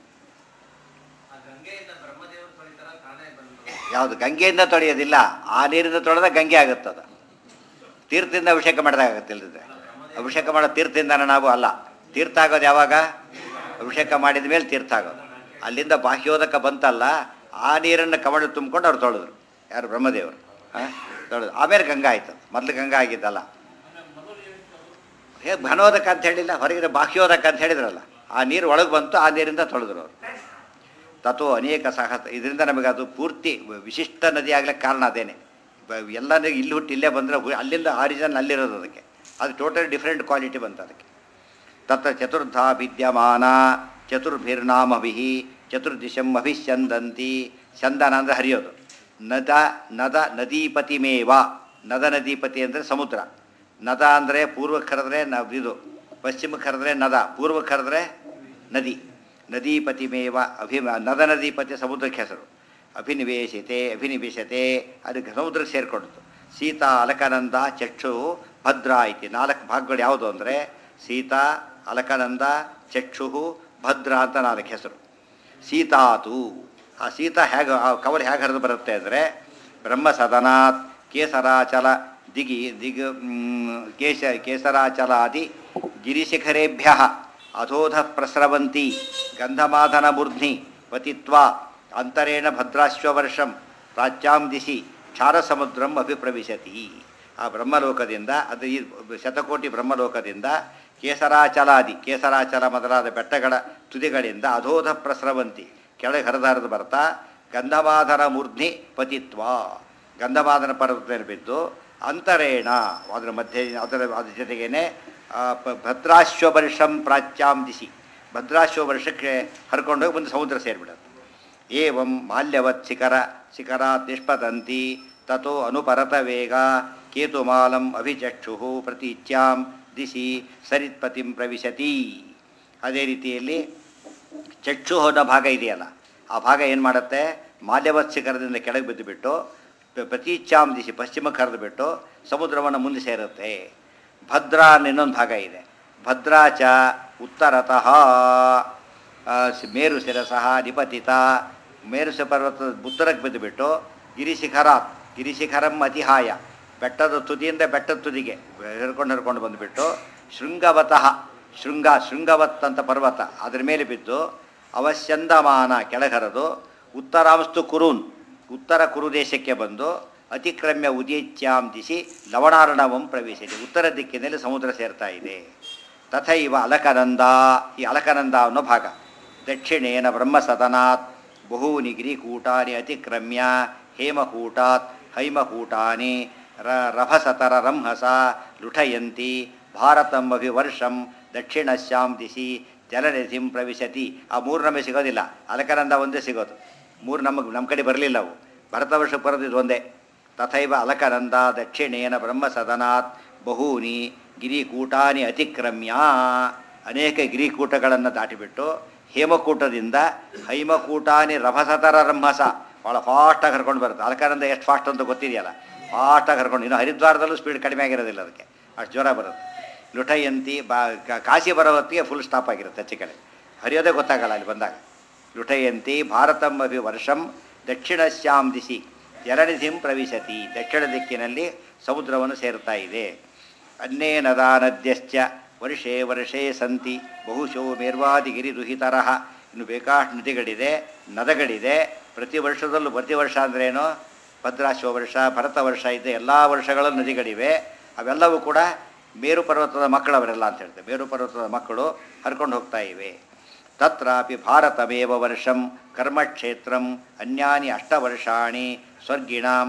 ಯಾವುದು ಗಂಗೆಯಿಂದ ತೊಳೆಯೋದಿಲ್ಲ, ಆ ನೀರಿಂದ ತೊಳೆದ ಗಂಗೆ ಆಗುತ್ತದ. ತೀರ್ಥದಿಂದ ಅಭಿಷೇಕ ಮಾಡಿದಾಗ ಆಗುತ್ತೆ. ಇಲ್ಲದಿದ್ರೆ ಅಭಿಷೇಕ ಮಾಡೋ ತೀರ್ಥದಿಂದನೇ ನಾವು ಅಲ್ಲ. ತೀರ್ಥ ಆಗೋದು ಯಾವಾಗ? ಅಭಿಷೇಕ ಮಾಡಿದ ಮೇಲೆ ತೀರ್ಥ ಆಗೋದು. ಅಲ್ಲಿಂದ ಬಾಹ್ಯೋದಕ ಬಂತಲ್ಲ, ಆ ನೀರನ್ನು ಕಮಂಡು ತುಂಬಿಕೊಂಡು ಅವ್ರು ತೊಳೆದ್ರು. ಯಾರು? ಬ್ರಹ್ಮದೇವರು ತೊಳೆದು ಆಮೇಲೆ ಗಂಗಾ ಆಯ್ತು. ಮೊದಲು ಗಂಗಾ ಆಗಿದ್ದಲ್ಲ. ಹೇಗೆ ಘನೋದಕ ಅಂತ ಹೇಳಿಲ್ಲ, ಹೊರಗಿನ ಬಾಹ್ಯೋದಕ ಅಂತ ಹೇಳಿದ್ರಲ್ಲ, ಆ ನೀರು ಒಳಗೆ ಬಂತು, ಆ ನೀರಿಂದ ತೊಳೆದ್ರು ಅವರು. ತಥೋ ಅನೇಕ ಇದರಿಂದ ನಮಗೆ ಅದು ಪೂರ್ತಿ ವಿಶಿಷ್ಟ ನದಿ ಆಗ್ಲಿಕ್ಕೆ ಕಾರಣ ಅದೇನೆ. ಎಲ್ಲ ಇಲ್ಲಿ ಹುಟ್ಟು ಇಲ್ಲೇ ಬಂದರೆ ಅಲ್ಲಿಂದ ಆರಿಜಿನ್ ಅಲ್ಲಿರೋದು. ಅದಕ್ಕೆ ಅದು ಟೋಟಲಿ ಡಿಫ್ರೆಂಟ್ ಕ್ವಾಲಿಟಿ ಬಂತು ಅದಕ್ಕೆ. ತತ್ರ ಚತುರ್ಧಾ ವಿದ್ಯಮಾನ ಚತುರ್ಭಿರ್ನಾಮಭಿ ಚತುರ್ದಿಶಂ ಅಭಿಷ್ಯಂದಂತಿ. ಚಂದನ ಅಂದರೆ ಹರಿಯೋದು. ನದ ನದೀಪತಿಮೇವ. ನದ ನದೀಪತಿ ಅಂದರೆ ಸಮುದ್ರ. ನದ ಅಂದರೆ ಪೂರ್ವಕ್ಕೆ ಕರೆದ್ರೆ ಇದು, ಪಶ್ಚಿಮಕ್ಕೆ ಕರೆದ್ರೆ ನದ, ಪೂರ್ವಕ್ಕೆ ಕರೆದ್ರೆ ನದಿ. ನದೀಪತಿಮೇವ ನದ ನದೀಪತಿ ಸಮುದ್ರಕ್ಕೆ ಹೆಸರು. ಅಭಿನಿವೇಶತೆ ಅದಕ್ಕೆ ಸಮುದ್ರಕ್ಕೆ ಸೇರಿಕೊಂಡಿತು. ಸೀತಾ ಅಲಕನಂದ ಚಕ್ಷು ಭದ್ರ ಐತಿ. 4 ಭಾಗಗಳು ಯಾವುದು ಅಂದರೆ ಸೀತಾ, ಅಲಕನಂದ, ಚಕ್ಷು, ಭದ್ರ ಅಂತ 4 ಹೆಸರು. ಸೀತಾತು, ಆ ಸೀತಾ ಹೇಗೆ, ಆ ಕವರ್ ಹೇಗೆ ಹರಿದು ಬರುತ್ತೆ ಅಂದರೆ ಬ್ರಹ್ಮಸದನಾತ್ ಕೇಸರಾಚಲ ಕೇಸರಾಚಲಾದಿ ಗಿರಿಶಿಖರೇಭ್ಯ ಅಧೋಧ ಪ್ರಸ್ರವಂತಿ ಗಂಧಮಾಧನ ಮೂರ್ಧ್ನಿ ಪತಿತ್ವಾ ಅಂತರೇಣ ಭದ್ರಾಶ್ವವರ್ಷಂ ಪ್ರಾಚ್ಯಾಂ ದಿಶಿ ಕ್ಷಾರಸಮುದ್ರಂ ಅಭಿಪ್ರವಿಶತಿ. ಆ ಬ್ರಹ್ಮಲೋಕದಿಂದ ಅದು ಈ ಶತಕೋಟಿ ಬ್ರಹ್ಮಲೋಕದಿಂದ ಕೇಸರಾಚಲ ಮೊದಲಾದ ಬೆಟ್ಟಗಳ ತುದಿಗಳಿಂದ ಅಧೋಧ ಪ್ರಸ್ರವಂತಿ ಕೆಳಗೆ ಹರಿದು ಬರ್ತಾ ಗಂಧಮಾಧನ ಮೂರ್ಧ್ನಿ ಪತಿತ್ವ ಗಂಧಮಾಧನ ಪರ್ವತದಲ್ಲಿ ಬಿದ್ದು ಅಂತರೇಣ ಅದರ ಮಧ್ಯೆ ಅದರ ಜೊತೆಗೇನೆ ಭದ್ರಾಶ್ವವರ್ಷಂ ಪ್ರಾಚ್ಯಾಂ ದಿಶಿ ಭದ್ರಾಶ್ವವರ್ಷಕ್ಕೆ ಹರ್ಕೊಂಡೋಗಿ ಬಂದು ಸಮುದ್ರ ಸೇರಿಬಿಡುತ್ತೆ. ಏವಂ ಮಾಲ್ಯವತ್ ಶಿಖರಾತ್ ನಿಷ್ಪತಂತಿ ತಥೋ ಅನುಪರತ ವೇಗ ಕೇತುಮಾಲಂ ಅಭಿಚಕ್ಷು ಪ್ರತೀಚ್ಯಾಂ ದಿಶಿ ಸರಿತ್ಪತಿಂ ಪ್ರವಿಶತಿ. ಅದೇ ರೀತಿಯಲ್ಲಿ ಚಕ್ಷು ಅನ್ನೋ ಭಾಗ ಇದೆಯಲ್ಲ, ಆ ಭಾಗ ಏನು ಮಾಡುತ್ತೆ, ಮಾಲ್ಯವತ್ ಶಿಖರದಿಂದ ಕೆಳಗೆ ಬಿದ್ದುಬಿಟ್ಟು ಪ್ರತೀಚ್ಯಾಂ ದಿಶಿ ಪಶ್ಚಿಮಕ್ಕೆ ಹರಿದುಬಿಟ್ಟು ಸಮುದ್ರವನ್ನು ಮುಂದೆ ಸೇರುತ್ತೆ. ಭದ್ರಾ ಅನ್ನೋ ಇನ್ನೊಂದು ಭಾಗ ಇದೆ. ಭದ್ರಾಚ ಉತ್ತರತಃ ಮೇರು ಶಿರಸಃ ನಿಪತಿತ ಮೇರುಸ ಪರ್ವತದ ಉತ್ತರಕ್ಕೆ ಬಿದ್ದುಬಿಟ್ಟು ಗಿರಿಶಿಖರಂ ಅತಿಹಾಯ ಬೆಟ್ಟದ ತುದಿಯಿಂದ ಬೆಟ್ಟದ ತುದಿಗೆ ಹರ್ಕೊಂಡು ಬಂದುಬಿಟ್ಟು ಶೃಂಗವತಃ ಶೃಂಗವತ್ ಅಂತ ಪರ್ವತ ಅದರ ಮೇಲೆ ಬಿದ್ದು ಅವಶ್ಯಂದಮಾನ ಕೆಳಗರದು ಉತ್ತರಾಂಸ್ತು ಕುರೂನ್ ಉತ್ತರ ಕುರು ದೇಶಕ್ಕೆ ಬಂದು ಅತಿಕ್ರಮ್ಯ ಉದೀಚ್ಯಾಂ ದಿಶಿ ಲವಣಾರ್ಣವಂ ಪ್ರವೇಶಿಸಿ ಉತ್ತರ ದಿಕ್ಕಿನಲ್ಲಿ ಸಮುದ್ರ ಸೇರ್ತಾ ಇದೆ. ತಥೈವ ಅಲಕನಂದ ಈ ಅಲಕನಂದ ಅನ್ನೋ ಭಾಗ ದಕ್ಷಿಣೇನ ಬ್ರಹ್ಮಸದನಾತ್ ಬಹೂನಿ ಗಿರಿಕೂಟಾನಿ ಅತಿಕ್ರಮ್ಯ ಹೇಮಕೂಟಾತ್ ಹೈಮಕೂಟಾನಿ ರಭಸತರ ರಂಹಸ ಲುಠಯಂತಿ ಭಾರತಂ ಅಭಿವರ್ಷಂ ದಕ್ಷಿಣಶ್ಯಾಂ ದಿಶಿ ಜಲನಿಧಿಂ ಪ್ರವಿಶತಿ. ಆ ಮೂರು ನಮಗೆ ಸಿಗೋದಿಲ್ಲ, ಅಲಕನಂದ ಒಂದೇ ಸಿಗೋದು. ಮೂರು ನಮ್ಮ ಕಡೆ ಬರಲಿಲ್ಲ ಅವು, ಭರತವರ್ಷಕ್ಕೆ ಬರೋದಿದ್ದು ಒಂದೇ. ತಥೈವ ಅಲಕನಂದ ದಕ್ಷಿಣೇನ ಬ್ರಹ್ಮಸದನಾತ್ ಬಹೂನಿ ಗಿರಿಕೂಟಾನಿ ಅತಿಕ್ರಮ್ಯ ಅನೇಕ ಗಿರಿಕೂಟಗಳನ್ನು ದಾಟಿಬಿಟ್ಟು ಹೇಮಕೂಟದಿಂದ ಹೈಮಕೂಟಾನಿ ರಭಸತರ ರಂಹಸ ಭಾಳ ಫಾಸ್ಟಾಗಿ ಹರ್ಕೊಂಡು ಬರುತ್ತೆ. ಅಲಕನಂದ ಎಷ್ಟು ಫಾಸ್ಟ್ ಅಂತ ಗೊತ್ತಿದೆಯಲ್ಲ, ಫಾಸ್ಟಾಗಿ ಹರ್ಕೊಂಡು. ಇನ್ನು ಹರಿದ್ವಾರದಲ್ಲೂ ಸ್ಪೀಡ್ ಕಡಿಮೆ ಆಗಿರೋದಿಲ್ಲ, ಅದಕ್ಕೆ ಅಷ್ಟು ಜ್ವರ ಬರುತ್ತೆ. ಲುಠಯಂತಿ ಕಾಶಿ ಬರೋ ಹೊತ್ತಿಗೆ ಫುಲ್ ಸ್ಟಾಪ್ ಆಗಿರುತ್ತೆ, ಹೆಚ್ಚು ಕಡೆ ಹರಿಯೋದೇ ಗೊತ್ತಾಗಲ್ಲ ಅಲ್ಲಿ ಬಂದಾಗ. ಲುಠಯಂತಿ ಭಾರತಂ ಅಭಿವರ್ಷಂ ದಕ್ಷಿಣಶ್ಯಾಂ ದಿಶಿ ಜಲನಿಧಿಂ ಪ್ರವಿಶತಿ ದಕ್ಷಿಣ ದಿಕ್ಕಿನಲ್ಲಿ ಸಮುದ್ರವನ್ನು ಸೇರ್ತಾ ಇದೆ. ಅನ್ಯೇ ನದಾ ನದ್ಯಶ್ಚ ವರ್ಷೇ ಸಂತಿ ಬಹುಶೋ ಮೇರ್ವಾದಿಗಿರಿ ದುಹಿತರಃ. ಇನ್ನು ಬೇಕಾಷ್ಟು ನದಿಗಳಿದೆ, ನದಗಳಿದೆ. ಪ್ರತಿ ವರ್ಷ ಅಂದ್ರೇನು, ಭದ್ರಾಶ್ವ ವರ್ಷ ಭರತ ವರ್ಷ ಇದೆ, ಎಲ್ಲ ವರ್ಷಗಳಲ್ಲೂ ನದಿಗಳಿವೆ. ಅವೆಲ್ಲವೂ ಕೂಡ ಮೇರು ಪರ್ವತದ ಮಕ್ಕಳವರೆಲ್ಲ ಅಂತ ಹೇಳ್ತೇವೆ. ಮೇರು ಪರ್ವತದ ಮಕ್ಕಳು ಹರ್ಕೊಂಡು ಹೋಗ್ತಾ ಇವೆ. ತತ್ರಾಪಿ ಭಾರತಮೇವ ವರ್ಷಂ ಕರ್ಮಕ್ಷೇತ್ರಂ ಅನ್ಯಾನಿ ಅಷ್ಟವರ್ಷಾಣಿ ಸ್ವರ್ಗಿಣಾಂ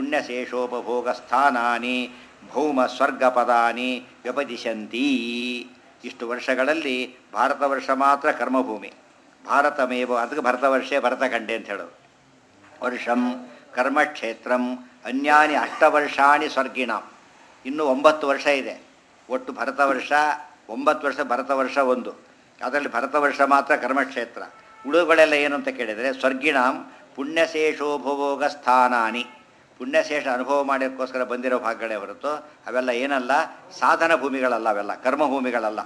ಪುಣ್ಯಶೇಷೋಪಭೋಗಸ್ಥಾನಾನಿ ಭೌಮ ಸ್ವರ್ಗಪದಾನಿ ವ್ಯಪದಿಶಂತಿ. ಇಷ್ಟು ವರ್ಷಗಳಲ್ಲಿ ಭಾರತ ವರ್ಷ ಮಾತ್ರ ಕರ್ಮಭೂಮಿ. ಭಾರತಮೇವ ಅದಕ್ಕೆ ಭರತವರ್ಷೇ ಭರತಖಂಡೆ ಅಂತ ಹೇಳೋದು. ವರ್ಷಂ ಕರ್ಮಕ್ಷೇತ್ರಂ ಅನ್ಯಾನಿ ಅಷ್ಟವರ್ಷಾಣಿ ಸ್ವರ್ಗಿಣಾಂ. ಇನ್ನೂ 9 ವರ್ಷ ಇದೆ ಒಟ್ಟು ಭರತವರ್ಷ. 9 ವರ್ಷ ಭರತವರ್ಷ ಒಂದು, ಅದರಲ್ಲಿ ಭರತವರ್ಷ ಮಾತ್ರ ಕರ್ಮಕ್ಷೇತ್ರ. ಉಳುಗಳೆಲ್ಲ ಏನು ಅಂತ ಕೇಳಿದರೆ ಸ್ವರ್ಗಿಣಾಂ ಪುಣ್ಯಶೇಷೋಪಭೋಗ ಸ್ಥಾನಾನಿ. ಪುಣ್ಯಶೇಷ ಅನುಭವ ಮಾಡೋಕ್ಕೋಸ್ಕರ ಬಂದಿರೋ ಭಾಗಗಳೇ ಹೊರತು ಅವೆಲ್ಲ ಏನಲ್ಲ, ಸಾಧನ ಭೂಮಿಗಳಲ್ಲ, ಅವೆಲ್ಲ ಕರ್ಮಭೂಮಿಗಳಲ್ಲ.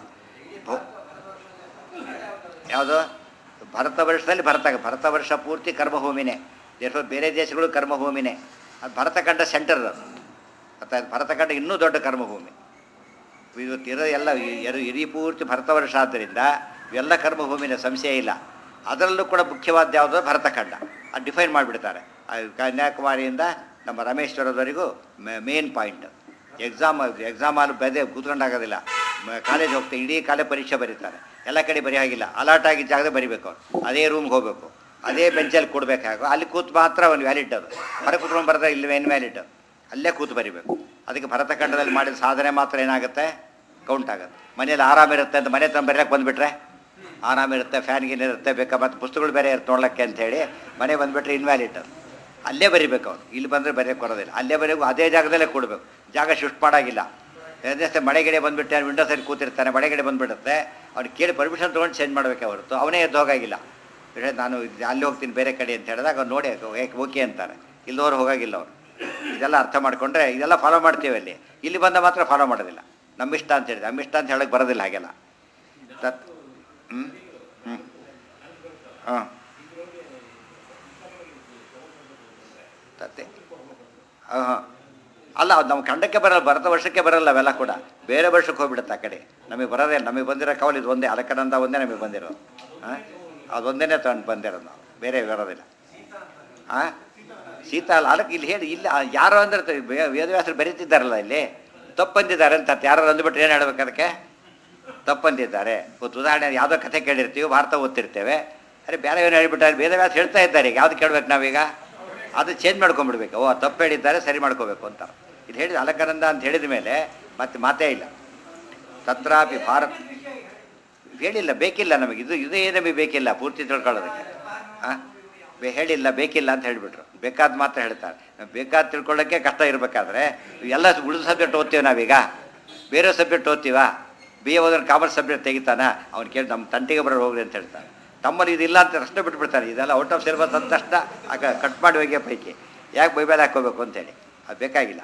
ಯಾವುದು ಭರತವರ್ಷದಲ್ಲಿ ಭರತವರ್ಷ ಪೂರ್ತಿ ಕರ್ಮಭೂಮಿನೇ. ಬೇರೆ ದೇಶಗಳು ಕರ್ಮಭೂಮಿನೇ. ಅದು ಭರತಖಂಡ ಸೆಂಟರ್ ಅದು. ಮತ್ತು ಭರತಖಂಡ ಇನ್ನೂ ದೊಡ್ಡ ಕರ್ಮಭೂಮಿ. ಇವತ್ತಿರೋ ಎಲ್ಲ ಇಡೀ ಪೂರ್ತಿ ಭರತವರ್ಷ ಆದ್ದರಿಂದ ಇವೆಲ್ಲ ಕರ್ಮಭೂಮಿನ ಸಂಶಯ ಇಲ್ಲ. ಅದರಲ್ಲೂ ಕೂಡ ಮುಖ್ಯವಾದ ಯಾವುದು, ಭರತಖಂಡ. ಅದು ಡಿಫೈನ್ ಮಾಡಿಬಿಡ್ತಾರೆ. ಕನ್ಯಾಕುಮಾರಿಯಿಂದ ನಮ್ಮ ರಾಮೇಶ್ವರದವರೆಗೂ ಮೇನ್ ಪಾಯಿಂಟ್. ಎಕ್ಸಾಮ್ ಅಲ್ಲಿ ಬೆದೆ ಕೂತ್ಕೊಂಡಾಗೋದಿಲ್ಲ. ಕಾಲೇಜ್ ಹೋಗ್ತಾರೆ, ಇಡೀ ಕಾಲೇ ಪರೀಕ್ಷೆ ಬರೀತಾರೆ. ಎಲ್ಲ ಕಡೆ ಬರೀ ಹಾಗಿಲ್ಲ, ಅಲರ್ಟ್ ಆಗಿದ್ದ ಜಾಗದಲ್ಲಿ ಬರೀಬೇಕು ಅವ್ರು. ಅದೇ ರೂಮ್ಗೆ ಹೋಗಬೇಕು, ಅದೇ ಬೆಂಚಲ್ಲಿ ಕೊಡಬೇಕಾಗೋ, ಅಲ್ಲಿ ಕೂತು ಮಾತ್ರ ಒಂದು ವ್ಯಾಲಿಡ್ ಅದು. ಹೊರಗೆ ಕೂತ್ಕೊಂಡು ಬರ್ತಾರೆ, ಇಲ್ಲಿ ಏನು ವ್ಯಾಲಿಡ್, ಅಲ್ಲೇ ಕೂತು ಬರೀಬೇಕು. ಅದಕ್ಕೆ ಭರತಖಂಡದಲ್ಲಿ ಮಾಡಿದ ಸಾಧನೆ ಮಾತ್ರ ಏನಾಗುತ್ತೆ, ಕೌಂಟ್ ಆಗುತ್ತೆ. ಮನೇಲಿ ಆರಾಮಿರುತ್ತೆ ಅಂತ ಮನೆ ತಂದು ಬರೆಯೋಕ್ಕೆ ಬಂದುಬಿಟ್ರೆ ಆರಾಮಿರುತ್ತೆ, ಫ್ಯಾನ್ಗಿನ್ ಇರುತ್ತೆ, ಬೇಕಾ ಮತ್ತು ಪುಸ್ತಕಗಳು ಬೇರೆ ಇರುತ್ತೆ ನೋಡ್ಲಿಕ್ಕೆ ಅಂಥೇಳಿ ಮನೆ ಬಂದುಬಿಟ್ರೆ ಇನ್ವ್ಯಾಲಿಡ್ ಅದು. ಅಲ್ಲೇ ಬರೀಬೇಕು ಅವ್ರು, ಇಲ್ಲಿ ಬಂದರೆ ಬರೆಯೋಕ್ಕೆ ಬರೋದಿಲ್ಲ. ಅಲ್ಲೇ ಬರೆಯೋದು ಅದೇ ಜಾಗದಲ್ಲೇ ಕೊಡಬೇಕು, ಜಾಗ ಶಿಫ್ಟ್ ಮಾಡೋಂಗಿಲ್ಲ. ಜೊತೆ ಮಳೆಗಡೆ ಬಂದುಬಿಟ್ಟೆ ವಿಂಡೋ ಸೈಡ್ ಕೂತಿರ್ತಾನೆ, ಮಳೆಗಡೆ ಬಂದುಬಿಡುತ್ತೆ, ಅವ್ನು ಕೇಳಿ ಪರ್ಮಿಷನ್ ತೊಗೊಂಡು ಚೇಂಜ್ ಮಾಡಬೇಕೆ ಹೊರತು ಅವನೇ ಎದ್ದು ಹೋಗಾಗಿಲ್ಲ. ನಾನು ಅಲ್ಲಿ ಹೋಗ್ತೀನಿ ಬೇರೆ ಕಡೆ ಅಂತ ಹೇಳಿದಾಗ ಅವ್ರು ನೋಡಿ ಓಕೆ ಅಂತಾರೆ, ಇಲ್ಲದವ್ರು ಹೋಗಾಗಿಲ್ಲ ಅವರು. ಇದೆಲ್ಲ ಅರ್ಥ ಮಾಡಿಕೊಂಡ್ರೆ ಇದೆಲ್ಲ ಫಾಲೋ ಮಾಡ್ತೀವಿ. ಅಲ್ಲಿ ಇಲ್ಲಿ ಬಂದ ಮಾತ್ರ ಫಾಲೋ ಮಾಡೋದಿಲ್ಲ. ನಮ್ಮಿಷ್ಟ ಅಂತ ಹೇಳಿದೆ, ನಮ್ಮಿಷ್ಟ ಅಂತ ಹೇಳೋಕ್ಕೆ ಬರೋದಿಲ್ಲ ಹಾಗೆಲ್ಲ. ತತ್ ಹಾಂ ತತ್ತೆ ಹಾಂ ಅಲ್ಲ ಅದು ನಮ್ಮ ಖಂಡಕ್ಕೆ ಬರಲ್ಲ, ಭರತ ವರ್ಷಕ್ಕೆ ಬರಲ್ಲ ಅವೆಲ್ಲ ಕೂಡ, ಬೇರೆ ವರ್ಷಕ್ಕೆ ಹೋಗ್ಬಿಡುತ್ತೆ ಆ ಕಡೆ. ನಮಗೆ ಬರೋದೇ ಇಲ್ಲ, ನಮಗೆ ಬಂದಿರೋ ಕವಲು ಇದು ಒಂದೇ, ಅಲಕನಂದ ಒಂದೇ ನಮಗೆ ಬಂದಿರೋದು. ಹಾಂ, ಅದೊಂದೇ ತಗೊಂಡು ಬಂದಿರೋದು ನಾವು, ಬೇರೆ ಬರೋದಿಲ್ಲ. ಹಾಂ, ಸೀತಾ ಅಲ್ಲ, ಅದಕ್ಕೆ ಇಲ್ಲಿ ಹೇಳಿ, ಇಲ್ಲಿ ಯಾರೋ ಅಂದ್ರೆ ವೇದವ್ಯಾಸರು ಬರೀತಿದ್ದಾರಲ್ಲ ಇಲ್ಲಿ ತಪ್ಪಂದಿದ್ದಾರೆ ಅಂತ, ಯಾರು ಅಂದ್ಬಿಟ್ರೆ ಏನು ಹೇಳ್ಬೇಕು ಅದಕ್ಕೆ? ತಪ್ಪಂದಿದ್ದಾರೆ. ಇವತ್ತು ಉದಾಹರಣೆ ಯಾವುದೋ ಕಥೆ ಕೇಳಿರ್ತೀವಿ, ಭಾರತ ಓದ್ತಿರ್ತೇವೆ, ಅರೆ ಬೇರೆ ಏನು ಹೇಳ್ಬಿಟ್ಟಾರೆ, ವೇದವ್ಯಾಸ ಹೇಳ್ತಾ ಇದ್ದಾರೆ, ಈಗ ಯಾವ್ದು ಕೇಳ್ಬೇಕು ನಾವೀಗ? ಅದು ಚೇಂಜ್ ಮಾಡ್ಕೊಂಡ್ಬಿಡ್ಬೇಕು. ಓ ತಪ್ಪು ಹೇಳಿದ್ದಾರೆ, ಸರಿ ಮಾಡ್ಕೋಬೇಕು ಅಂತ. ಇದು ಹೇಳಿದ ಅಲಕನಂದ ಅಂತ ಹೇಳಿದ ಮೇಲೆ ಮತ್ತೆ ಮಾತೇ ಇಲ್ಲ. ತತ್ರಾಪಿ ಭಾರತ ಹೇಳಿಲ್ಲ, ಬೇಕಿಲ್ಲ ನಮಗೆ, ಇದೇ ನಮಗೆ ಬೇಕಿಲ್ಲ ಪೂರ್ತಿ ತಿಳ್ಕೊಳ್ಳೋದಕ್ಕೆ. ಹಾಂ, ಹೇಳಿಲ್ಲ, ಬೇಕಿಲ್ಲ ಅಂತ ಹೇಳಿಬಿಟ್ರು. ಬೇಕಾದ ಮಾತ್ರ ಹೇಳ್ತಾರೆ. ಬೇಕಾದ ತಿಳ್ಕೊಳ್ಳೋಕ್ಕೆ ಕಷ್ಟ ಇರಬೇಕಾದ್ರೆ ಎಲ್ಲ ಉಳಿದ ಸಬ್ಜೆಕ್ಟ್ ಓದ್ತೀವಿ ನಾವೀಗ, ಬೇರೆ ಸಬ್ಜೆಕ್ಟ್ ಓದ್ತೀವ? ಬಿ ಎ ಓದೋನು ಕಾಮರ್ಸ್ ಸಬ್ಜೆಕ್ಟ್ ತೆಗಿತಾನೆ, ಅವ್ನು ಕೇಳಿ ನಮ್ಮ ತಂಟಿಗೆ ಬರೋ ಹೋಗ್ರಿ ಅಂತ ಹೇಳ್ತಾನೆ. ತಮ್ಮಲ್ಲಿ ಇದಿಲ್ಲ ಅಂತ ತಕ್ಷಣ ಬಿಟ್ಬಿಡ್ತಾನೆ, ಇದೆಲ್ಲ ಔಟ್ ಆಫ್ ಸಿಲೆಬಸ್ ಅಂದ ತಕ್ಷಣ ಆಗ ಕಟ್ ಮಾಡಿ ಹೋಗಿ ಪೈಕಿ ಯಾಕೆ ಬೈಬೇಲೆ ಹಾಕ್ಕೋಬೇಕು ಅಂತೇಳಿ. ಅದು ಬೇಕಾಗಿಲ್ಲ,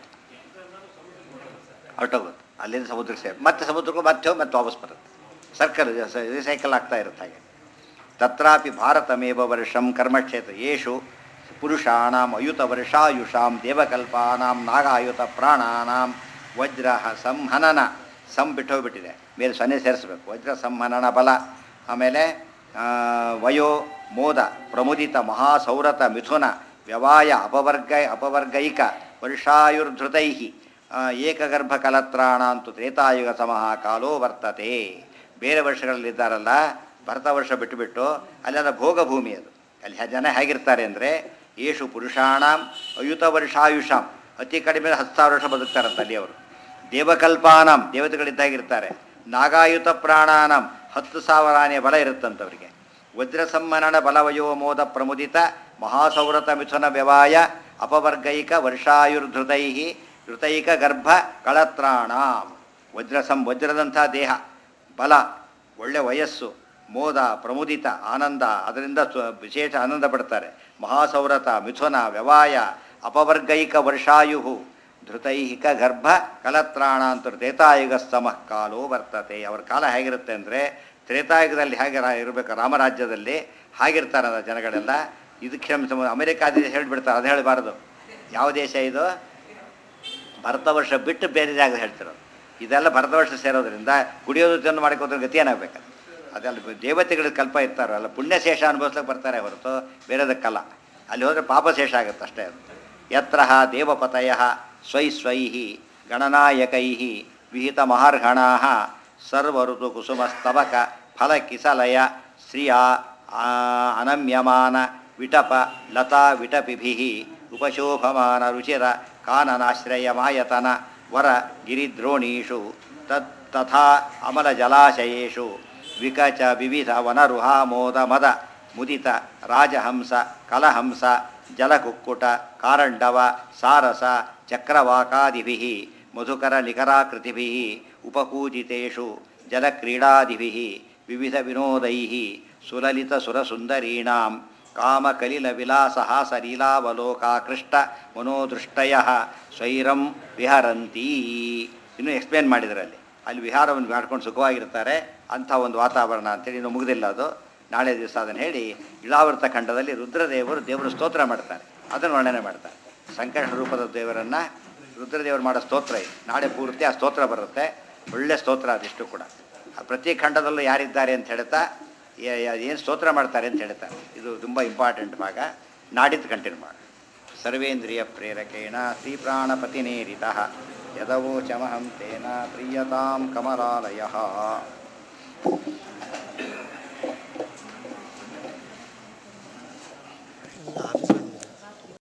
ಹೊರಟೋಗುತ್ತೆ ಅಲ್ಲಿಂದ ಸಮುದ್ರಕ್ಕೆ ಸೇರಿ, ಮತ್ತೆ ಸಮುದ್ರಕ್ಕೂ ಮತ್ತೆ ಹೋಗಿ ಮತ್ತೆ ವಾಪಸ್ ಬರುತ್ತೆ. ಸರ್ಕಲ್ ರಿಸೈಕಲ್ ಆಗ್ತಾ ಇರುತ್ತೆ ಹಾಗೆ. ತತ್ರಾಪಿ ಭಾರತಮೇವ ವರ್ಷಂ ಕರ್ಮಕ್ಷೇತ್ರ ಯೇಷು ಪುರುಷಾಣಾಂ ಅಯುತ ವರ್ಷಾಯುಷಾಂ ದೇವಕಲ್ಪಾನಾಂ ನಾಗಾಯುತ ಪ್ರಾಣಾನಾಂ ವಜ್ರ ಸಂಹನನ ಬಿಟ್ಟು ಹೋಗ್ಬಿಟ್ಟಿದೆ, ಮೇಲೆ ಸೊನ್ನೆ ಸೇರಿಸ್ಬೇಕು. ವಜ್ರ ಸಂಹನನ ಬಲ, ಆಮೇಲೆ ವಯೋ ಮೋದ ಪ್ರಮುದಿತ ಮಹಾಸೌರತ ಮಿಥುನ ವ್ಯವಾಯ ಅಪವರ್ಗೈಕ ವರ್ಷಾಯುರ್ಧೃತೈ ಏಕಗರ್ಭ ಕಲತ್ರಾಣಂತು ತ್ರೇತಾಯುಗ ಸಮಃ ಕಾಲೋ ವರ್ತತೆ. ಬೇರೆ ವರ್ಷಗಳಲ್ಲಿದ್ದಾರಲ್ಲ, ಭರತ ವರ್ಷ ಬಿಟ್ಟುಬಿಟ್ಟು ಅಲ್ಲೆಲ್ಲ ಭೋಗಭೂಮಿ ಅದು. ಅಲ್ಲಿ ಜನ ಹೇಗಿರ್ತಾರೆ ಅಂದರೆ, ಯೇಷು ಪುರುಷಾಣಾಂ ಅಯುತ ವರ್ಷಾಯುಷಾಂ, ಅತಿ ಕಡಿಮೆ 10,000 ವರ್ಷ ಬದುಕ್ತಾರಂತ ಅಲ್ಲಿ ಅವರು. ದೇವಕಲ್ಪಾನಾಂ, ದೇವತೆಗಳಿದ್ದಾಗಿರ್ತಾರೆ. ನಾಗಾಯುತ ಪ್ರಾಣಾನಾಂ, 10,000 ಆನೆ ಬಲ ಇರುತ್ತಂಥವ್ರಿಗೆ. ವಜ್ರ ಸಂಮನನ ಬಲವಯೋ ಮೋದ ಪ್ರಮುದಿತ ಮಹಾಸೌರತ ಮಿಥುನ ವ್ಯವಾಯ ಅಪವರ್ಗೈಕ ವರ್ಷಾಯುರ್ಧೃತೈ ಧೃತೈಕ ಗರ್ಭ ಕಳತ್ರಾಣಾಂ. ವಜ್ರದಂಥ ದೇಹ, ಬಲ, ಒಳ್ಳೆ ವಯಸ್ಸು, ಮೋದ ಪ್ರಮುದಿತ ಆನಂದ, ಅದರಿಂದ ವಿಶೇಷ ಆನಂದ ಪಡ್ತಾರೆ. ಮಹಾಸೌರತ ಮಿಥುನ ವ್ಯವಾಯ ಅಪವರ್ಗೈಕ ವರ್ಷಾಯು ಧೃತೈಹಿಕ ಗರ್ಭ ಕಲತ್ರಾಣಾಂತರ ತ್ರೇತಾಯುಗ ಸಮಃ ಕಾಲೋ ವರ್ತತೆ. ಅವ್ರ ಕಾಲ ಹೇಗಿರುತ್ತೆ ಅಂದರೆ, ತ್ರೇತಾಯುಗದಲ್ಲಿ ಹೇಗೆ ಇರಬೇಕು ರಾಮರಾಜ್ಯದಲ್ಲಿ ಹಾಗಿರ್ತಾರೆ ಜನಗಳೆಲ್ಲ. ಇದಕ್ಕೆ ಅಮೆರಿಕಾ ದೇಶ ಹೇಳಿಬಿಡ್ತಾರೆ, ಅದು ಹೇಳಬಾರ್ದು. ಯಾವ ದೇಶ ಇದು? ಭರತ ವರ್ಷ ಬಿಟ್ಟು ಬೇರೆ ಜಾಗ ಹೇಳ್ತಿರೋದು. ಇದೆಲ್ಲ ಭರತ ವರ್ಷ ಸೇರೋದ್ರಿಂದ ಕುಡಿಯೋದು ತಿಂದು ಮಾಡ್ಕೋದ್ರ ಗತಿ ಏನಾಗಬೇಕು? ಅದೆಲ್ಲ ದೇವತೆಗಳ ಕಲ್ಪ ಇರ್ತಾರಲ್ಲ, ಪುಣ್ಯಶೇಷ ಅನುಭವಿಸ್ಲಿಕ್ಕೆ ಬರ್ತಾರೆ ಹೊರತು ಬೇರೆದಕ್ಕಲ್ಲ. ಅಲ್ಲಿ ಹೋದರೆ ಪಾಪಶೇಷ ಆಗುತ್ತೆ ಅಷ್ಟೇ. ಅದು ಯತ್ರ ದೇವಪತಯ ಸ್ವೈ ಗಣನಾಯಕೈ ವಿಹಿತ ಮಹರ್ಹಣಾ ಸರ್ವಋತು ಕುಸುಮಸ್ತಬಕ ಫಲಕಿಸಲಯ ಶ್ರಿಯ ಅನಮ್ಯಮಾನ ವಿಟಪ ಲತಾ ವಿಟಪಿಭಿ ಉಪಶೋಭಮಾನ ರುಚಿರ ಕಾನನಾಶ್ರಯಮಾಯತನ ವರ ಗಿರಿದ್ರೋಣೀಷು ತಥಾ ಅಮಲ ಜಲಾಶಯೇಷು ವಿಕಚ ವಿವಿಧ ವನರುಹಾಮೋದ ಮದ ಮುದಿತ ರಾಜಹಂಸ ಕಲಹಂಸ ಜಲಕುಕ್ಕುಟ ಕಾರಂಡವ ಸಾರಸ ಚಕ್ರವಾಕಾದಿಭಿಃ ಮಧುಕರ ನಿಖರಾಕೃತಿಭಿಃ ಉಪಕೂಜಿತೇಷು ಜಲಕ್ರೀಡಾದಿಭಿಃ ವಿವಿಧ ವಿನೋದೈಃ ಸುಲಲಿತ ಸುರಸುಂದರೀಣಾಂ ಕಾಮಕಲಿಲ ವಿಲಾಸಹಾಸಲೀಲಾವಲೋಕಾಕೃಷ್ಟ ಮನೋದೃಷ್ಟಯಃ ಸ್ವೈರಂ ವಿಹರಂತಿ. ಇನ್ನೂ ಎಕ್ಸ್ಪ್ಲೇನ್ ಮಾಡಿದ್ರಲ್ಲಿ, ಅಲ್ಲಿ ವಿಹಾರವನ್ನು ಮಾಡ್ಕೊಂಡು ಸುಖವಾಗಿರ್ತಾರೆ ಅಂಥ ಒಂದು ವಾತಾವರಣ ಅಂತೇಳಿ. ಇನ್ನೂ ಮುಗಿದಿಲ್ಲ ಅದು, ನಾಳೆ ದಿವಸ ಅದನ್ನು ಹೇಳಿ ಇಳಾವೃತ ಖಂಡದಲ್ಲಿ ದೇವರು ಸ್ತೋತ್ರ ಮಾಡ್ತಾರೆ, ಅದನ್ನು ವರ್ಣನೆ ಮಾಡ್ತಾರೆ. ಸಂಕಷ್ಟ ರೂಪದ ದೇವರನ್ನು ರುದ್ರದೇವರು ಮಾಡೋ ಸ್ತೋತ್ರ ಇದೆ. ನಾಳೆ ಪೂರ್ತಿ ಆ ಸ್ತೋತ್ರ ಬರುತ್ತೆ, ಒಳ್ಳೆ ಸ್ತೋತ್ರ ಅದಿಷ್ಟು ಕೂಡ. ಪ್ರತಿ ಖಂಡದಲ್ಲೂ ಯಾರಿದ್ದಾರೆ ಅಂತ ಹೇಳ್ತಾ ಏನು ಸ್ತೋತ್ರ ಮಾಡ್ತಾರೆ ಅಂತ ಹೇಳ್ತಾರೆ. ಇದು ತುಂಬ ಇಂಪಾರ್ಟೆಂಟ್ ಭಾಗ. ನಾಡಿದ್ದು ಕಂಟಿನ್ಯೂ ಮಾಡಿ. ಸರ್ವೇಂದ್ರಿಯ ಪ್ರೇರಕೇಣ ಶ್ರೀಪ್ರಾಣಪತಿನೇರಿತಃ ಯದವೋಚಮಹಂ ತೇನ ಪ್ರೀಯತಾಂ ಕಮಲಾಲಯಃ.